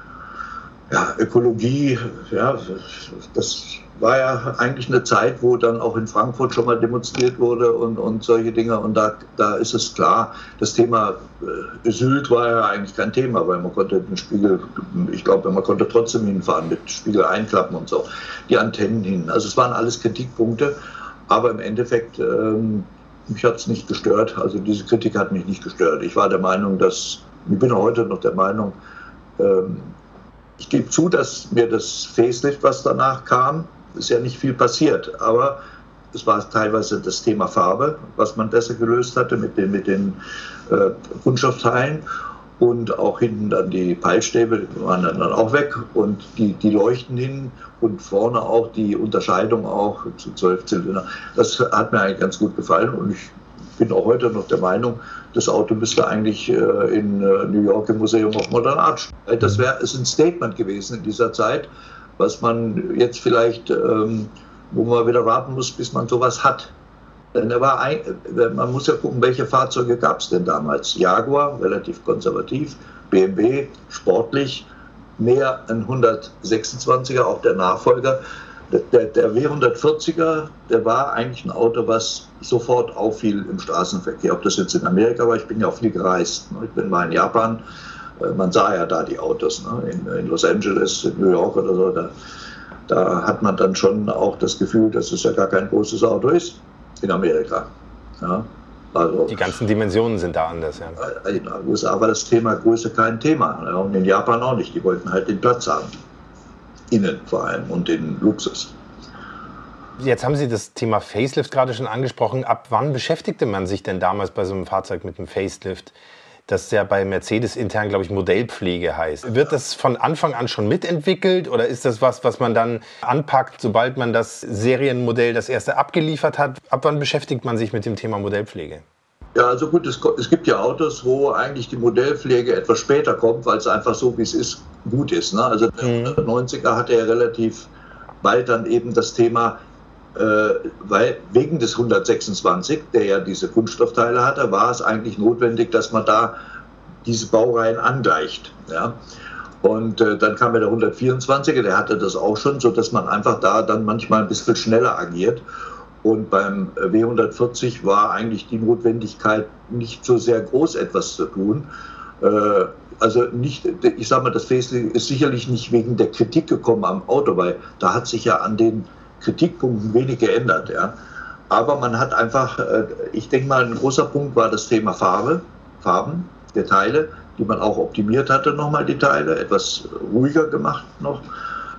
ja, Ökologie, ja, das war ja eigentlich eine Zeit, wo dann auch in Frankfurt schon mal demonstriert wurde und, und solche Dinge. Und da, da ist es klar, das Thema äh, Sylt war ja eigentlich kein Thema, weil man konnte den Spiegel, ich glaube, man konnte trotzdem hinfahren mit Spiegel einklappen und so, die Antennen hin. Also es waren alles Kritikpunkte, aber im Endeffekt, ähm, mich hat es nicht gestört. Also diese Kritik hat mich nicht gestört. Ich war der Meinung, dass, ich bin heute noch der Meinung, ähm, ich gebe zu, dass mir das Facelift, was danach kam, ist ja nicht viel passiert, aber es war teilweise das Thema Farbe, was man besser gelöst hatte mit den, mit den äh, Kunststoffteilen und auch hinten dann die Peilstäbe waren dann auch weg und die, die leuchten hin und vorne auch die Unterscheidung auch zu zwölf Zylinder. Das hat mir eigentlich ganz gut gefallen und ich bin auch heute noch der Meinung, das Auto müsste eigentlich äh, in äh, New York im Museum of Modern Art stehen. Das wäre ein Statement gewesen in dieser Zeit, was man jetzt vielleicht, ähm, wo man wieder warten muss, bis man sowas hat. Denn er war ein, man muss ja gucken, welche Fahrzeuge gab es denn damals. Jaguar, relativ konservativ, B M W, sportlich, mehr ein hundertsechsundzwanziger, auch der Nachfolger. Der, der W hundertvierziger, der war eigentlich ein Auto, was sofort auffiel im Straßenverkehr. Ob das jetzt in Amerika war, ich bin ja auch viel gereist. Ich bin mal in Japan, man sah ja da die Autos, in, in Los Angeles, in New York oder so. Da, da hat man dann schon auch das Gefühl, dass es ja gar kein großes Auto ist in Amerika. Ja, also, die ganzen Dimensionen sind da anders. Ja. In den U S A war das Thema Größe kein Thema. Und in Japan auch nicht. Die wollten halt den Platz haben. Innen vor allem und den Luxus. Jetzt haben Sie das Thema Facelift gerade schon angesprochen. Ab wann beschäftigte man sich denn damals bei so einem Fahrzeug mit einem Facelift? Das ja bei Mercedes intern, glaube ich, Modellpflege heißt. Wird das von Anfang an schon mitentwickelt oder ist das was, was man dann anpackt, sobald man das Serienmodell, das erste, abgeliefert hat? Ab wann beschäftigt man sich mit dem Thema Modellpflege? Ja, also gut, es, es gibt ja Autos, wo eigentlich die Modellpflege etwas später kommt, weil es einfach so, wie es ist, gut ist. Ne? Also der mhm. hundertneunziger hatte ja relativ bald dann eben das Thema, äh, weil wegen des hundertsechsundzwanzig, der ja diese Kunststoffteile hatte, war es eigentlich notwendig, dass man da diese Baureihen angleicht. Ja? Und äh, dann kam ja der hundertvierundzwanziger, der hatte das auch schon, sodass man einfach da dann manchmal ein bisschen schneller agiert. Und beim W hundertvierzig war eigentlich die Notwendigkeit nicht so sehr groß, etwas zu tun. Äh, also nicht, ich sage mal, das Facelift ist sicherlich nicht wegen der Kritik gekommen am Auto, weil da hat sich ja an den Kritikpunkten wenig geändert. Ja. Aber man hat einfach, äh, ich denke mal, ein großer Punkt war das Thema Farbe, Farben der Teile, die man auch optimiert hatte, nochmal die Teile, etwas ruhiger gemacht noch.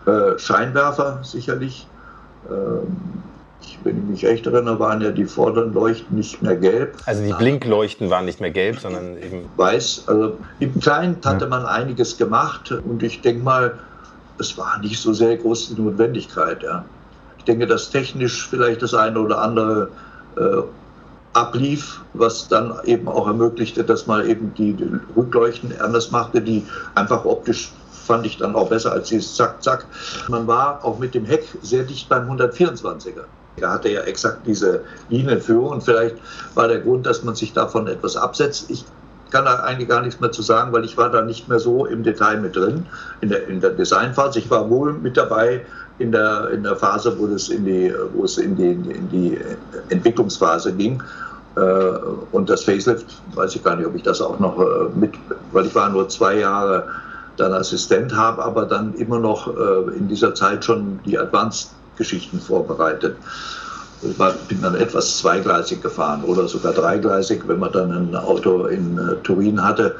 Äh, Scheinwerfer sicherlich. Ähm, ich, wenn ich mich recht erinnere, waren ja die vorderen Leuchten nicht mehr gelb. Also die Blinkleuchten waren nicht mehr gelb, sondern eben weiß. Also im Kleinen hatte man einiges gemacht und ich denke mal, es war nicht so sehr groß die Notwendigkeit. Ja. Ich denke, dass technisch vielleicht das eine oder andere äh, ablief, was dann eben auch ermöglichte, dass man eben die, die Rückleuchten anders machte, die einfach optisch fand ich dann auch besser als dieses Zack, Zack. Man war auch mit dem Heck sehr dicht beim hundertvierundzwanziger. Er hatte ja exakt diese Linienführung und vielleicht war der Grund, dass man sich davon etwas absetzt. Ich kann da eigentlich gar nichts mehr zu sagen, weil ich war da nicht mehr so im Detail mit drin, in der, in der Designphase. Ich war wohl mit dabei in der, in der Phase, wo es in die, wo es in die, in die Entwicklungsphase ging. Und das Facelift, weiß ich gar nicht, ob ich das auch noch mit, weil ich war nur zwei Jahre dann Assistent, habe aber dann immer noch äh, in dieser Zeit schon die Advanced-Geschichten vorbereitet. Ich war, bin dann etwas zweigleisig gefahren oder sogar dreigleisig, wenn man dann ein Auto in äh, Turin hatte,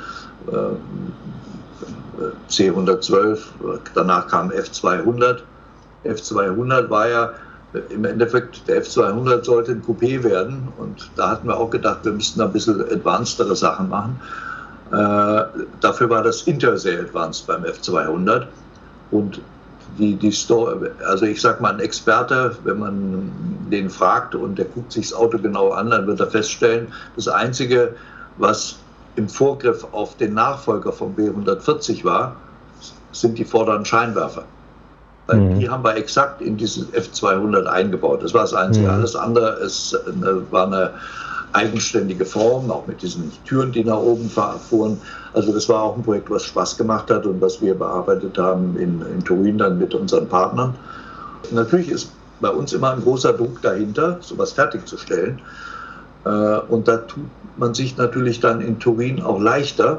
äh, C hundertzwölf, danach kam F zweihundert. F zweihundert war ja im Endeffekt, der F zweihundert sollte ein Coupé werden und da hatten wir auch gedacht, wir müssten ein bisschen advancedere Sachen machen. Äh, dafür war das Inter sehr advanced beim F zweihundert und die, die Store, also ich sag mal, ein Experte, wenn man den fragt und der guckt sich das Auto genau an, dann wird er feststellen, das Einzige, was im Vorgriff auf den Nachfolger vom B hundertvierzig war, sind die vorderen Scheinwerfer. Weil mhm. die haben wir exakt in diesen F zweihundert eingebaut. Das war das Einzige. Mhm. Alles andere ist eine, war eine eigenständige Form, auch mit diesen Türen, die nach oben fuhren. Also das war auch ein Projekt, was Spaß gemacht hat und was wir bearbeitet haben in, in Turin dann mit unseren Partnern. Natürlich ist bei uns immer ein großer Druck dahinter, sowas fertigzustellen. Und da tut man sich natürlich dann in Turin auch leichter,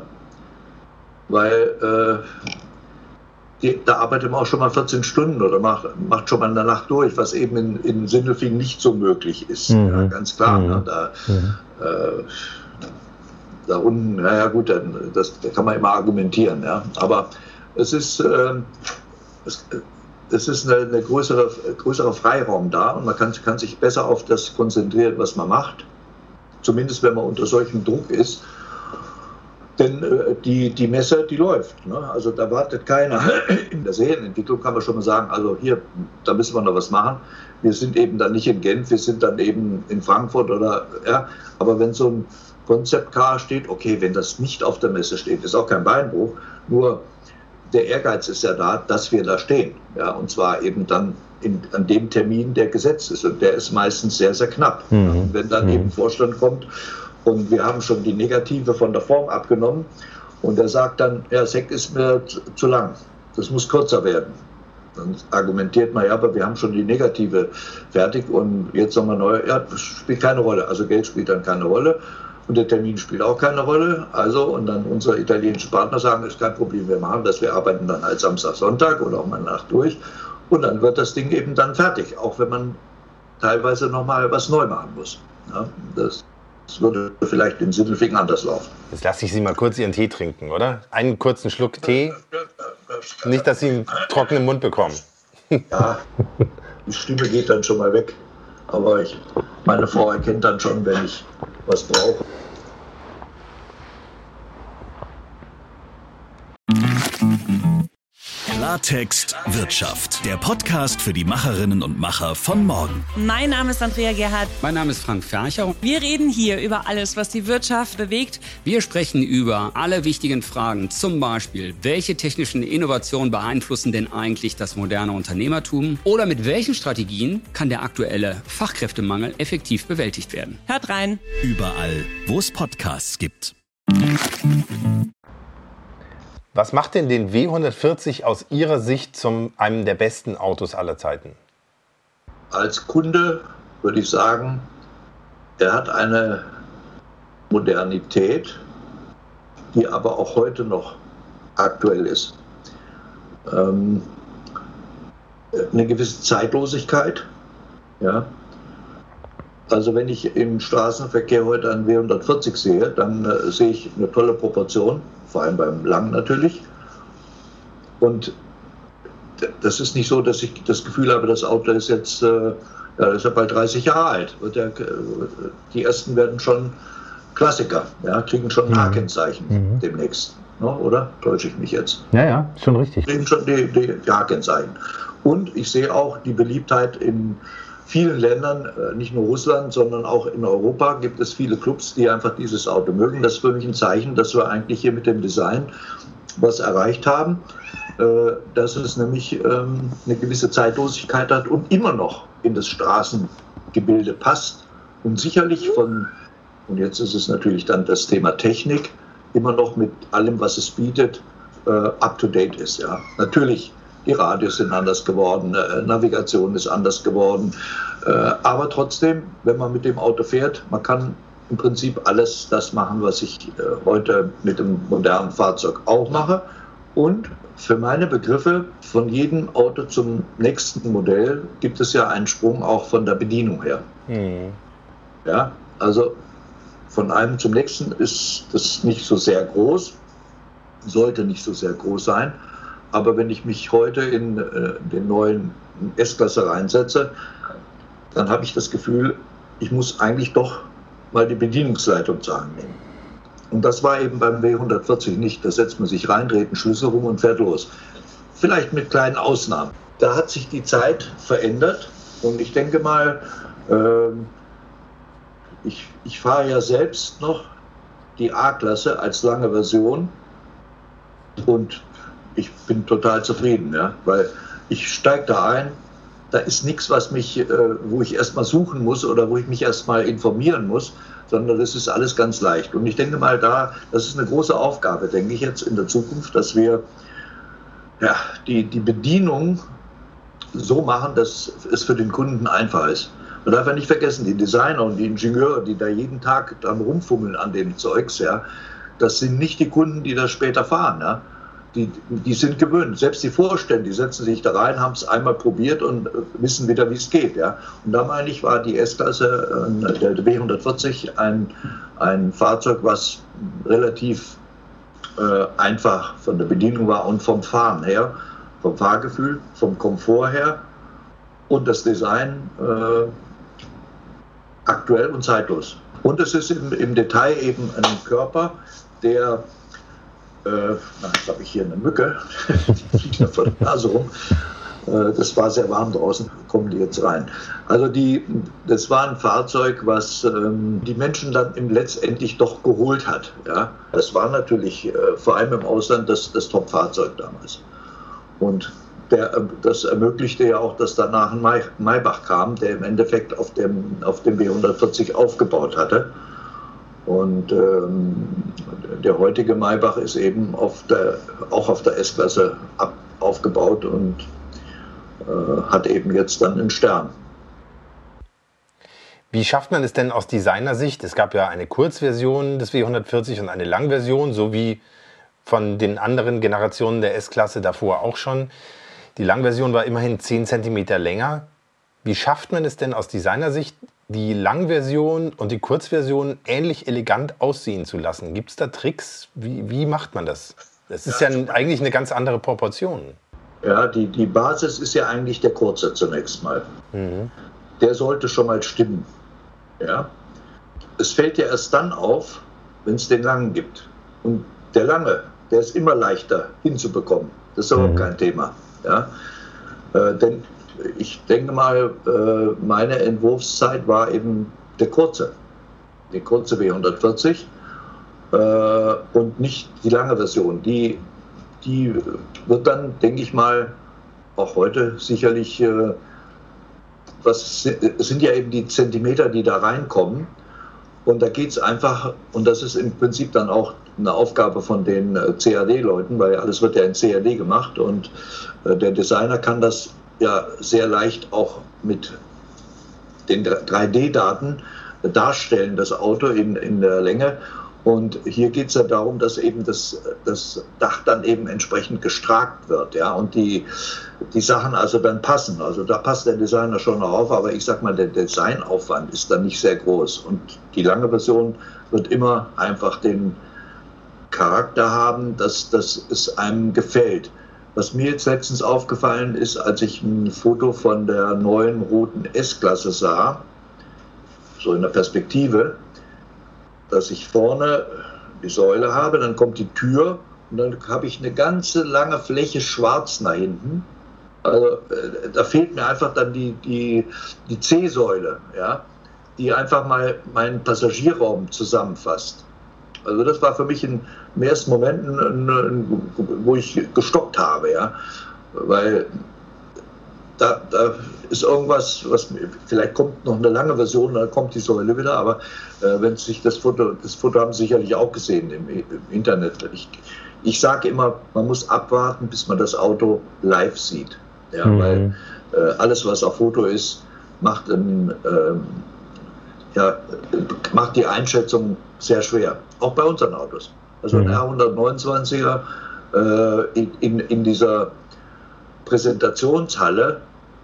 weil die, da arbeitet man auch schon mal vierzehn Stunden oder macht, macht schon mal eine Nacht durch, was eben in, in Sindelfingen nicht so möglich ist. Mhm. Ja, ganz klar. Mhm. Ne, da, mhm. äh, da unten, naja gut, dann, das, da kann man immer argumentieren. Ja. Aber es ist, äh, es, es ist eine, eine größere, größere Freiraum da und man kann, kann sich besser auf das konzentrieren, was man macht. Zumindest wenn man unter solchem Druck ist. Denn äh, die, die Messe, die läuft. Ne? Also da wartet keiner. In der Serienentwicklung kann man schon mal sagen, also hier, da müssen wir noch was machen. Wir sind eben dann nicht in Genf, wir sind dann eben in Frankfurt oder, ja. Aber wenn so ein Concept-Car steht, okay, wenn das nicht auf der Messe steht, ist auch kein Beinbruch. Nur der Ehrgeiz ist ja da, dass wir da stehen. Ja? Und zwar eben dann in, an dem Termin, der gesetzt ist. Und der ist meistens sehr, sehr knapp. Mhm. Ja? Und wenn dann mhm. eben Vorstand kommt, und wir haben schon die Negative von der Form abgenommen. Und er sagt dann, ja, das Heck ist mir zu, zu lang. Das muss kürzer werden. Dann argumentiert man, ja, aber wir haben schon die Negative fertig und jetzt nochmal neu. Ja, das spielt keine Rolle. Also Geld spielt dann keine Rolle. Und der Termin spielt auch keine Rolle. Also, und dann unsere italienischen Partner sagen, ist kein Problem, wir machen das. Wir arbeiten dann halt Samstag, Sonntag oder auch mal Nacht durch. Und dann wird das Ding eben dann fertig. Auch wenn man teilweise nochmal was neu machen muss. Ja, das Das würde vielleicht in Sindelfingen anders laufen. Jetzt lasse ich Sie mal kurz Ihren Tee trinken, oder? Einen kurzen Schluck Tee. Nicht, dass Sie einen trockenen Mund bekommen. Ja, die Stimme geht dann schon mal weg. Aber ich, meine Frau erkennt dann schon, wenn ich was brauche. Klartext Wirtschaft, der Podcast für die Macherinnen und Macher von morgen. Mein Name ist Andrea Gerhardt. Mein Name ist Frank Fercher. Wir reden hier über alles, was die Wirtschaft bewegt. Wir sprechen über alle wichtigen Fragen, zum Beispiel, welche technischen Innovationen beeinflussen denn eigentlich das moderne Unternehmertum? Oder mit welchen Strategien kann der aktuelle Fachkräftemangel effektiv bewältigt werden? Hört rein. Überall, wo es Podcasts gibt. Was macht denn den W hundertvierzig aus Ihrer Sicht zu einem der besten Autos aller Zeiten? Als Kunde würde ich sagen, er hat eine Modernität, die aber auch heute noch aktuell ist. Ähm, eine gewisse Zeitlosigkeit. Ja. Also wenn ich im Straßenverkehr heute einen W hundertvierzig sehe, dann äh, sehe ich eine tolle Proportion. Vor allem beim Lang natürlich. Und das ist nicht so, dass ich das Gefühl habe, das Auto ist jetzt äh, ja, das ist ja bald dreißig Jahre alt. Der, die ersten werden schon Klassiker, ja, kriegen schon ein H-Kennzeichen mhm. demnächst. No, oder? Täusche ich mich jetzt? Ja, ja, schon richtig. Kriegen schon die, die, die H-Kennzeichen. Und ich sehe auch die Beliebtheit in vielen Ländern, nicht nur Russland, sondern auch in Europa gibt es viele Clubs, die einfach dieses Auto mögen. Das ist für mich ein Zeichen, dass wir eigentlich hier mit dem Design was erreicht haben, dass es nämlich eine gewisse Zeitlosigkeit hat und immer noch in das Straßengebilde passt und sicherlich von, und jetzt ist es natürlich dann das Thema Technik, immer noch mit allem, was es bietet, up-to-date ist. Ja. Natürlich, die Radios sind anders geworden, Navigation ist anders geworden, aber trotzdem, wenn man mit dem Auto fährt, man kann im Prinzip alles das machen, was ich heute mit dem modernen Fahrzeug auch mache. Und für meine Begriffe, von jedem Auto zum nächsten Modell gibt es ja einen Sprung auch von der Bedienung her. Mhm. Ja, also von einem zum nächsten ist das nicht so sehr groß, sollte nicht so sehr groß sein. Aber wenn ich mich heute in äh, den neuen S-Klasse reinsetze, dann habe ich das Gefühl, ich muss eigentlich doch mal die Bedienungsleitung zur Hand nehmen. Und das war eben beim W hundertvierzig nicht. Da setzt man sich rein, dreht einen Schlüssel rum und fährt los. Vielleicht mit kleinen Ausnahmen. Da hat sich die Zeit verändert und ich denke mal, äh, ich, ich fahre ja selbst noch die A-Klasse als lange Version und ich bin total zufrieden, ja, weil ich steige da ein, da ist nichts, was mich, äh, wo ich erstmal suchen muss oder wo ich mich erstmal informieren muss, sondern das ist alles ganz leicht. Und ich denke mal, da, das ist eine große Aufgabe, denke ich jetzt in der Zukunft, dass wir ja, die, die Bedienung so machen, dass es für den Kunden einfach ist. Man darf ja nicht vergessen, die Designer und die Ingenieure, die da jeden Tag dran rumfummeln an dem Zeugs, ja, das sind nicht die Kunden, die das später fahren, ja. Die, die sind gewöhnt. Selbst die Vorstände, die setzen sich da rein, haben es einmal probiert und wissen wieder, wie es geht. Ja? Und da meine ich, war die S-Klasse, äh, der W hundertvierzig, ein, ein Fahrzeug, was relativ äh, einfach von der Bedienung war und vom Fahren her, vom Fahrgefühl, vom Komfort her und das Design äh, aktuell und zeitlos. Und es ist im, im Detail eben ein Körper, der Äh, na, jetzt habe ich hier eine Mücke, die fliegt mir vor der Nase rum. Äh, das war sehr warm draußen, kommen die jetzt rein. Also die, das war ein Fahrzeug, was ähm, die Menschen dann im letztendlich doch geholt hat. Ja? Das war natürlich äh, vor allem im Ausland das, das Top-Fahrzeug damals. Und der, das ermöglichte ja auch, dass danach ein Maybach kam, der im Endeffekt auf dem, auf dem W hundertvierzig aufgebaut hatte. Und ähm, der heutige Maybach ist eben auf der, auch auf der S-Klasse ab, aufgebaut und äh, hat eben jetzt dann einen Stern. Wie schafft man es denn aus Designersicht? Es gab ja eine Kurzversion des W hundertvierzig und eine Langversion, so wie von den anderen Generationen der S-Klasse davor auch schon. Die Langversion war immerhin zehn Zentimeter länger. Wie schafft man es denn aus Designersicht, die Langversion und die Kurzversion ähnlich elegant aussehen zu lassen? Gibt es da Tricks? Wie, wie macht man das? Das ist ja, ja eigentlich eine ganz andere Proportion. Ja, die, die Basis ist ja eigentlich der Kurze zunächst mal. Mhm. Der sollte schon mal stimmen. Ja? Es fällt ja erst dann auf, wenn es den Langen gibt. Und der Lange, der ist immer leichter hinzubekommen. Das ist überhaupt mhm. kein Thema. Ja? Äh, denn ich denke mal, meine Entwurfszeit war eben der kurze, die kurze W hundertvierzig und nicht die lange Version. Die, die wird dann, denke ich mal, auch heute sicherlich, was sind ja eben die Zentimeter, die da reinkommen. Und da geht es einfach, und das ist im Prinzip dann auch eine Aufgabe von den C A D-Leuten, weil alles wird ja in C A D gemacht und der Designer kann das ja sehr leicht auch mit den drei D-Daten darstellen, das Auto in, in der Länge. Und hier geht es ja darum, dass eben das, das Dach dann eben entsprechend gestrakt wird, ja, und die, die Sachen also dann passen. Also da passt der Designer schon noch auf, aber ich sag mal, der Designaufwand ist dann nicht sehr groß. Und die lange Version wird immer einfach den Charakter haben, dass, dass es einem gefällt. Was mir jetzt letztens aufgefallen ist, als ich ein Foto von der neuen roten S-Klasse sah, so in der Perspektive, dass ich vorne die Säule habe, dann kommt die Tür und dann habe ich eine ganze lange Fläche schwarz nach hinten. Also äh, da fehlt mir einfach dann die, die, die C-Säule, ja, die einfach mal meinen Passagierraum zusammenfasst. Also das war für mich in, im ersten Moment, ein, ein, ein, wo ich gestockt habe, ja, weil da, da ist irgendwas, was vielleicht kommt noch eine lange Version, dann kommt die Säule wieder, aber äh, wenn sich das Foto, das Foto haben Sie sicherlich auch gesehen im, im Internet. Ich, ich sage immer, man muss abwarten, bis man das Auto live sieht, ja, mhm. weil äh, alles, was auf Foto ist, macht, ein, ähm, ja, macht die Einschätzung sehr schwer, auch bei unseren Autos. Also ein R hundertneunundzwanziger äh, in, in, in dieser Präsentationshalle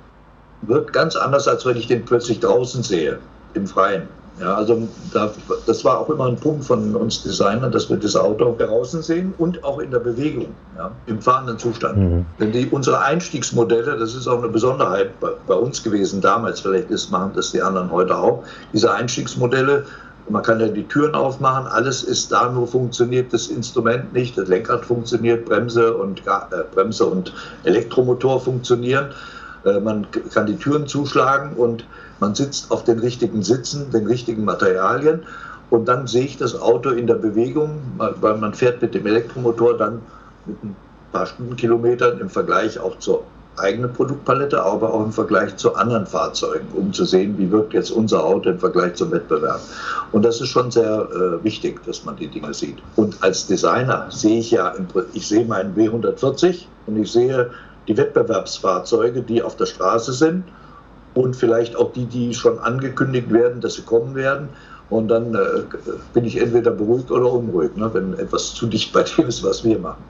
wird ganz anders, als wenn ich den plötzlich draußen sehe, im Freien. Ja, also da, das war auch immer ein Punkt von uns Designern, dass wir das Auto draußen sehen und auch in der Bewegung, ja, im fahrenden Zustand. Mhm. Denn die, unsere Einstiegsmodelle, das ist auch eine Besonderheit bei, bei uns gewesen damals, vielleicht ist, machen das die anderen heute auch, diese Einstiegsmodelle, man kann ja die Türen aufmachen, alles ist da, nur funktioniert das Instrument nicht, das Lenkrad funktioniert, Bremse und, äh, Bremse und Elektromotor funktionieren. Äh, man kann die Türen zuschlagen und man sitzt auf den richtigen Sitzen, den richtigen Materialien und dann sehe ich das Auto in der Bewegung, weil man fährt mit dem Elektromotor dann mit ein paar Stundenkilometern im Vergleich auch zur eigenen Produktpalette, aber auch im Vergleich zu anderen Fahrzeugen, um zu sehen, wie wirkt jetzt unser Auto im Vergleich zum Wettbewerb. Und das ist schon sehr äh, wichtig, dass man die Dinge sieht. Und als Designer sehe ich ja, ich sehe meinen W hundertvierzig und ich sehe die Wettbewerbsfahrzeuge, die auf der Straße sind und vielleicht auch die, die schon angekündigt werden, dass sie kommen werden. Und dann äh, bin ich entweder beruhigt oder unruhig, ne, wenn etwas zu dicht bei dem ist, was wir machen.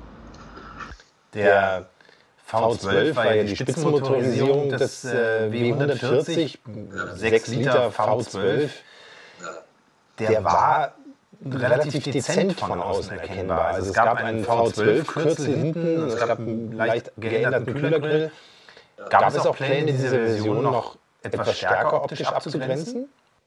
Der V zwölf war ja die Spitzenmotorisierung des äh, W hundertvierzig, sechs Liter V zwölf. Der war relativ dezent von außen erkennbar. Also es gab einen V zwölf Kürzel hinten, es gab einen leicht geänderten Kühlergrill. Gab es auch Pläne, diese Version noch etwas stärker optisch abzugrenzen?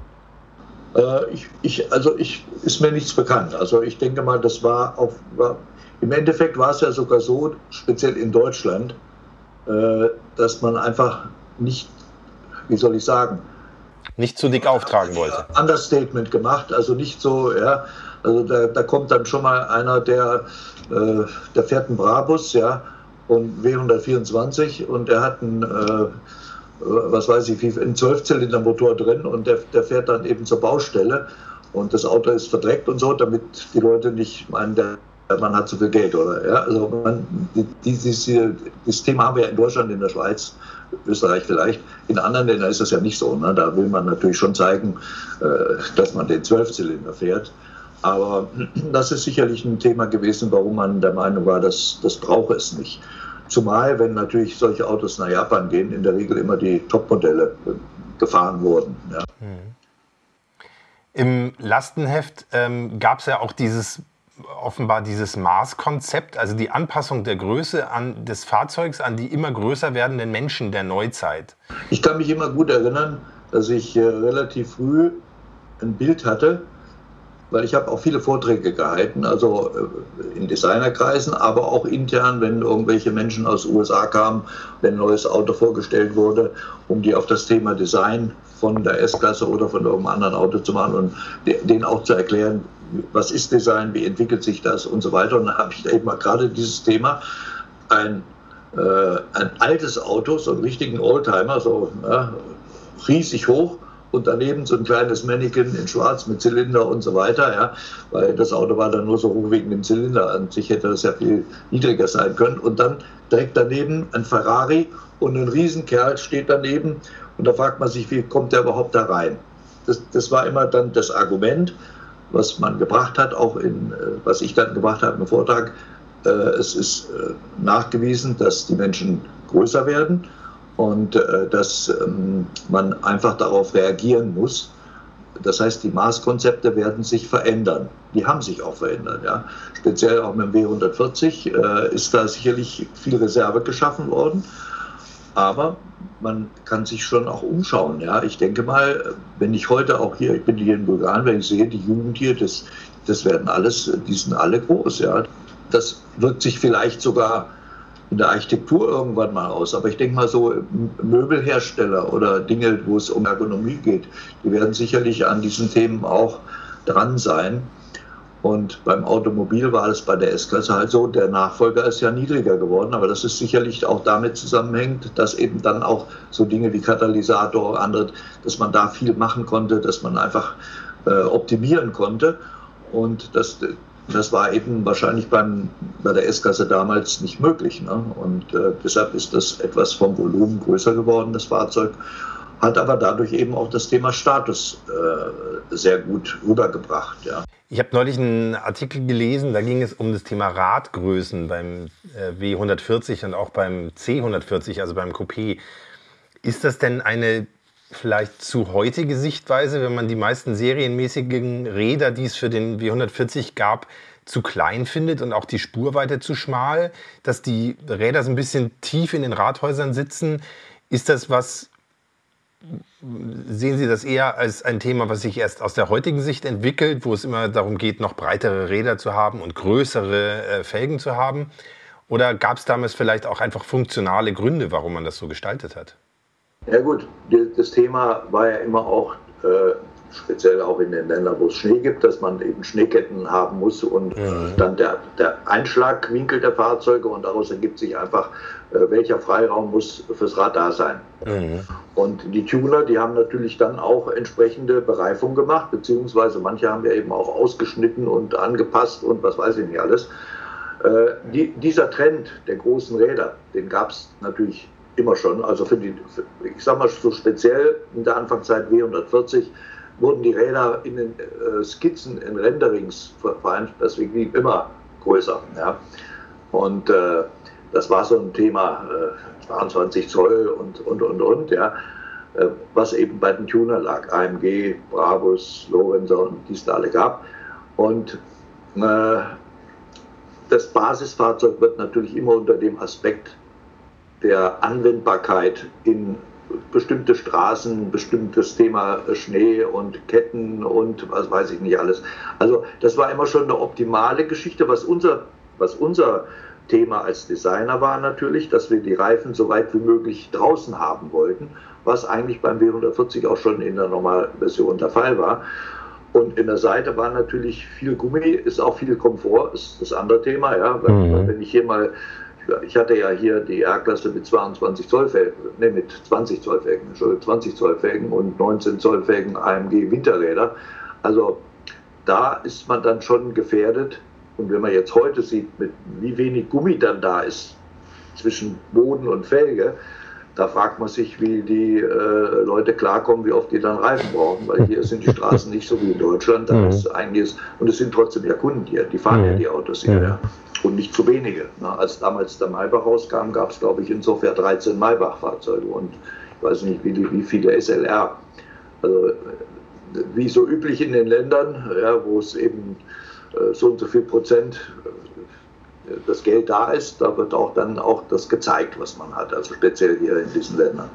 Äh, ich, ich, also ich, ist mir nichts bekannt. Also ich denke mal, das war auf... War, im Endeffekt war es ja sogar so, speziell in Deutschland, äh, dass man einfach nicht, wie soll ich sagen, nicht zu dick auftragen wollte. Understatement gemacht, also nicht so, ja, also da, da kommt dann schon mal einer, der, äh, der fährt einen Brabus, ja, und W hundertvierundzwanzig und der hat einen, äh, was weiß ich, einen zwölf-Zylinder-Motor drin und der, der fährt dann eben zur Baustelle und das Auto ist verdreckt und so, damit die Leute nicht meinen, der man hat zu viel Geld, oder? Ja, also man, dieses, dieses Thema haben wir ja in Deutschland, in der Schweiz, Österreich vielleicht. In anderen Ländern ist das ja nicht so. Ne? Da will man natürlich schon zeigen, äh, dass man den Zwölfzylinder fährt. Aber das ist sicherlich ein Thema gewesen, warum man der Meinung war, dass das brauche es nicht. Zumal, wenn natürlich solche Autos nach Japan gehen, in der Regel immer die Topmodelle gefahren wurden. Ja. Mhm. Im Lastenheft ähm, gab es ja auch dieses offenbar dieses Maßkonzept, also die Anpassung der Größe an, des Fahrzeugs an die immer größer werdenden Menschen der Neuzeit. Ich kann mich immer gut erinnern, dass ich äh, relativ früh ein Bild hatte, weil ich habe auch viele Vorträge gehalten, also äh, in Designerkreisen, aber auch intern, wenn irgendwelche Menschen aus den U S A kamen, wenn ein neues Auto vorgestellt wurde, um die auf das Thema Design von der S-Klasse oder von irgendeinem anderen Auto zu machen und denen auch zu erklären, was ist Design, wie entwickelt sich das und so weiter. Und dann habe ich eben mal gerade dieses Thema, ein, äh, ein altes Auto, so einen richtigen Oldtimer, so ja, riesig hoch und daneben so ein kleines Mannequin in schwarz mit Zylinder und so weiter, ja, weil das Auto war dann nur so hoch wegen dem Zylinder. An sich hätte das ja viel niedriger sein können. Und dann direkt daneben ein Ferrari und ein Riesenkerl steht daneben und da fragt man sich, wie kommt der überhaupt da rein? Das, das war immer dann das Argument, was man gebracht hat, auch in, was ich dann gebracht habe im Vortrag. Äh, es ist äh, nachgewiesen, dass die Menschen größer werden und äh, dass ähm, man einfach darauf reagieren muss, Das heißt, die Maßkonzepte werden sich verändern. Die haben sich auch verändert. Ja. Speziell auch mit dem W hundertvierzig äh, ist da sicherlich viel Reserve geschaffen worden. Aber man kann sich schon auch umschauen. Ja. Ich denke mal, wenn ich heute auch hier, ich bin hier in Bulgarien, wenn ich sehe, die Jugend hier, das, das werden alles, die sind alle groß. Ja. Das wirkt sich vielleicht sogar in der Architektur irgendwann mal aus. Aber ich denke mal so, Möbelhersteller oder Dinge, wo es um Ergonomie geht, die werden sicherlich an diesen Themen auch dran sein. Und beim Automobil war es bei der S-Klasse halt so, der Nachfolger ist ja niedriger geworden, aber das ist sicherlich auch damit zusammenhängt, dass eben dann auch so Dinge wie Katalysator, andere, dass man da viel machen konnte, dass man einfach äh, optimieren konnte. Und das Das war eben wahrscheinlich beim, bei der S-Klasse damals nicht möglich. Ne? Und äh, deshalb ist das etwas vom Volumen größer geworden, das Fahrzeug. Hat aber dadurch eben auch das Thema Status äh, sehr gut rübergebracht. Ja. Ich habe neulich einen Artikel gelesen, da ging es um das Thema Radgrößen beim äh, W hundertvierzig und auch beim C hundertvierzig, also beim Coupé. Ist das denn eine vielleicht zu heutige Sichtweise, wenn man die meisten serienmäßigen Räder, die es für den W hundertvierzig gab, zu klein findet und auch die Spurweite zu schmal, dass die Räder so ein bisschen tief in den Rathäusern sitzen? Ist das was, sehen Sie das eher als ein Thema, was sich erst aus der heutigen Sicht entwickelt, wo es immer darum geht, noch breitere Räder zu haben und größere äh, Felgen zu haben? Oder gab es damals vielleicht auch einfach funktionale Gründe, warum man das so gestaltet hat? Ja gut, das Thema war ja immer auch, äh, speziell auch in den Ländern, wo es Schnee gibt, dass man eben Schneeketten haben muss und mhm. dann der, der Einschlagwinkel der Fahrzeuge und daraus ergibt sich einfach, äh, welcher Freiraum muss fürs Rad da sein. Mhm. Und die Tuner, die haben natürlich dann auch entsprechende Bereifung gemacht, beziehungsweise manche haben ja eben auch ausgeschnitten und angepasst und was weiß ich nicht alles. Äh, die, dieser Trend der großen Räder, den gab es natürlich immer schon, also für die, für, ich sag mal so speziell in der Anfangszeit W hundertvierzig wurden die Räder in den äh, Skizzen, in Renderings Perspektiven immer größer. Ja? Und äh, das war so ein Thema, äh, zweiundzwanzig Zoll und, und, und, und, ja? äh, was eben bei den Tuner lag, A M G, Brabus, Lorenzer und die es da alle gab. Und äh, das Basisfahrzeug wird natürlich immer unter dem Aspekt der Anwendbarkeit in bestimmte Straßen, bestimmtes Thema Schnee und Ketten und was weiß ich nicht alles. Also das war immer schon eine optimale Geschichte, was unser, was unser Thema als Designer war natürlich, dass wir die Reifen so weit wie möglich draußen haben wollten, was eigentlich beim W hundertvierzig auch schon in der Normalversion der Fall war. Und in der Seite war natürlich viel Gummi, ist auch viel Komfort, ist das andere Thema. Ja? Mhm. Wenn ich hier mal Ich hatte ja hier die R-Klasse mit zweiundzwanzig Zoll Felgen, ne, mit zwanzig Zoll Felgen, Entschuldigung, zwanzig Zoll Felgen und neunzehn Zoll Felgen A M G Winterräder. Also da ist man dann schon gefährdet. Und wenn man jetzt heute sieht, mit wie wenig Gummi dann da ist zwischen Boden und Felge, da fragt man sich, wie die äh, Leute klarkommen, wie oft die dann Reifen brauchen, weil hier sind die Straßen nicht so wie in Deutschland. Da ist einiges, und es sind trotzdem ja Kunden hier, die fahren ja die Autos hier. Ja. Und nicht zu wenige. Na, als damals der Maybach rauskam, gab es, glaube ich, insofern dreizehn Maybach-Fahrzeuge und ich weiß nicht, wie, wie viele S L R. Also wie so üblich in den Ländern, ja, wo es eben äh, so und so viel Prozent äh, das Geld da ist, da wird auch dann auch das gezeigt, was man hat, also speziell hier in diesen Ländern.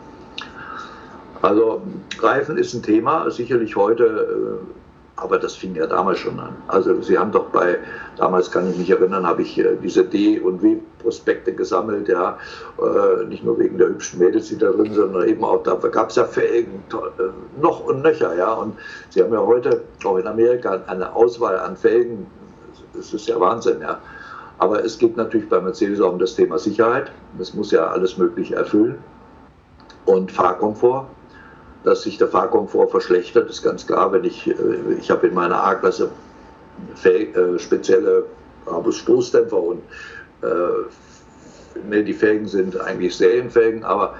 Also Reifen ist ein Thema, sicherlich heute, äh, aber das fing ja damals schon an. Also Sie haben doch bei, damals kann ich mich erinnern, habe ich äh, diese D- und W-Prospekte gesammelt, ja, äh, nicht nur wegen der hübschen Mädels, die da drin sind, sondern eben auch, da gab es ja Felgen, äh, noch und nöcher, ja, und Sie haben ja heute, auch in Amerika, eine Auswahl an Felgen, das ist ja Wahnsinn, ja. Aber es geht natürlich bei Mercedes auch um das Thema Sicherheit, das muss ja alles Mögliche erfüllen und Fahrkomfort. Dass sich der Fahrkomfort verschlechtert, ist ganz klar. Wenn ich, ich habe in meiner A-Klasse äh, spezielle Stoßdämpfer und äh, ne, die Felgen sind eigentlich Serienfelgen, aber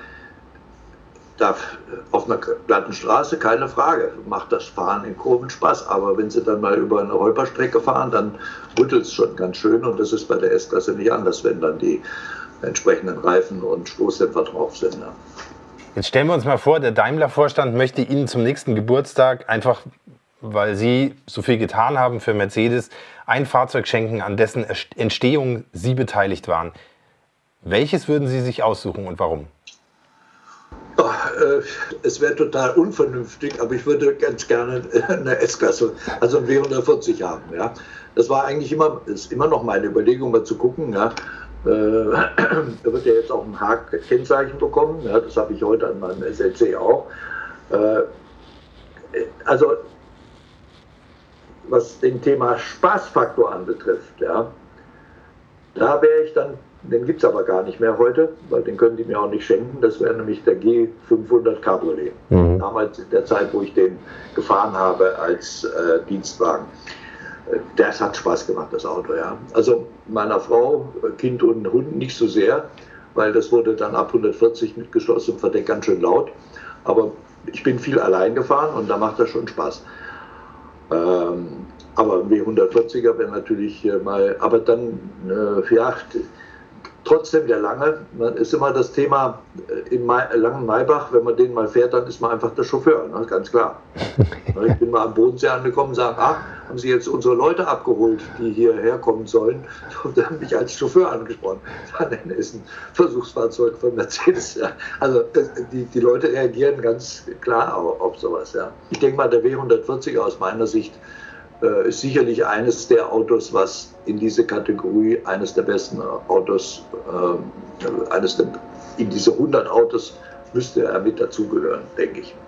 da, auf einer glatten Straße, keine Frage, macht das Fahren in Kurven Spaß. Aber wenn Sie dann mal über eine Holperstrecke fahren, dann rüttelt es schon ganz schön und das ist bei der S-Klasse nicht anders, wenn dann die entsprechenden Reifen und Stoßdämpfer drauf sind. Ja. Jetzt stellen wir uns mal vor, der Daimler-Vorstand möchte Ihnen zum nächsten Geburtstag einfach, weil Sie so viel getan haben für Mercedes, ein Fahrzeug schenken, an dessen Entstehung Sie beteiligt waren. Welches würden Sie sich aussuchen und warum? Ach, äh, es wäre total unvernünftig, aber ich würde ganz gerne eine S-Klasse, also ein W hundertvierzig haben. Ja. Das war eigentlich immer, ist immer noch meine Überlegung, mal zu gucken. Ja. Äh, da wird ja jetzt auch ein H-Kennzeichen bekommen. Ja, das habe ich heute an meinem S L C auch. Äh, also was den Thema Spaßfaktor anbetrifft, ja, da wäre ich dann, den gibt es aber gar nicht mehr heute, weil den können die mir auch nicht schenken. Das wäre nämlich der G fünfhundert Cabriolet. Mhm. Damals in der Zeit, wo ich den gefahren habe als äh, Dienstwagen. Das hat Spaß gemacht, das Auto, ja. Also meiner Frau, Kind und Hund nicht so sehr, weil das wurde dann ab hundertvierzig mit geschlossenem Verdeck ganz schön laut. Aber ich bin viel allein gefahren und da macht das schon Spaß. Ähm, aber ein W hundertvierziger wäre natürlich äh, mal, aber dann, äh, ja, trotzdem der lange, man ist immer das Thema äh, im Mai, langen Maybach, wenn man den mal fährt, dann ist man einfach der Chauffeur, ne, ganz klar. Ich bin mal am Bodensee angekommen und sage, ach, haben Sie jetzt unsere Leute abgeholt, die hierher kommen sollen? Und die haben mich als Chauffeur angesprochen. Das ist ein Versuchsfahrzeug von Mercedes. Ja. Also die, die Leute reagieren ganz klar auf, auf sowas. Ja. Ich denke mal, der W hundertvierzig aus meiner Sicht äh, ist sicherlich eines der Autos, was in diese Kategorie eines der besten Autos, äh, eines der, in diese hundert Autos müsste er mit dazugehören, denke ich.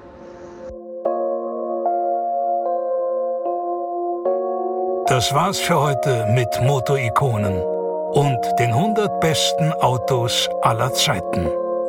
Das war's für heute mit Motorikonen und den hundert besten Autos aller Zeiten.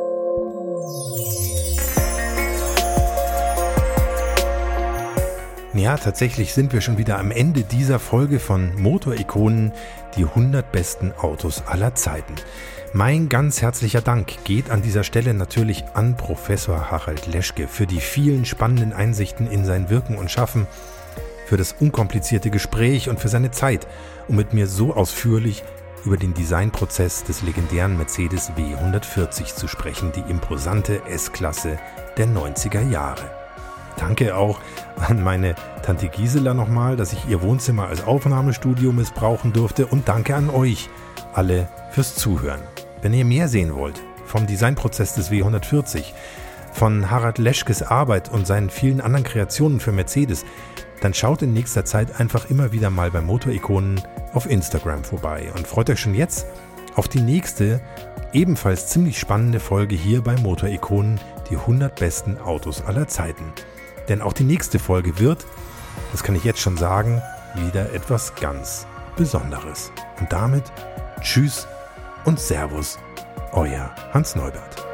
Ja, tatsächlich sind wir schon wieder am Ende dieser Folge von Motorikonen, die hundert besten Autos aller Zeiten. Mein ganz herzlicher Dank geht an dieser Stelle natürlich an Professor Harald Leschke für die vielen spannenden Einsichten in sein Wirken und Schaffen, für das unkomplizierte Gespräch und für seine Zeit, um mit mir so ausführlich über den Designprozess des legendären Mercedes W hundertvierzig zu sprechen, die imposante S-Klasse der neunziger Jahre. Danke auch an meine Tante Gisela nochmal, dass ich ihr Wohnzimmer als Aufnahmestudio missbrauchen durfte, und danke an euch alle fürs Zuhören. Wenn ihr mehr sehen wollt vom Designprozess des W hundertvierzig, von Harald Leschkes Arbeit und seinen vielen anderen Kreationen für Mercedes, dann schaut in nächster Zeit einfach immer wieder mal bei Motorikonen auf Instagram vorbei und freut euch schon jetzt auf die nächste, ebenfalls ziemlich spannende Folge hier bei Motorikonen, die hundert besten Autos aller Zeiten. Denn auch die nächste Folge wird, das kann ich jetzt schon sagen, wieder etwas ganz Besonderes. Und damit Tschüss und Servus, euer Hans Neubert.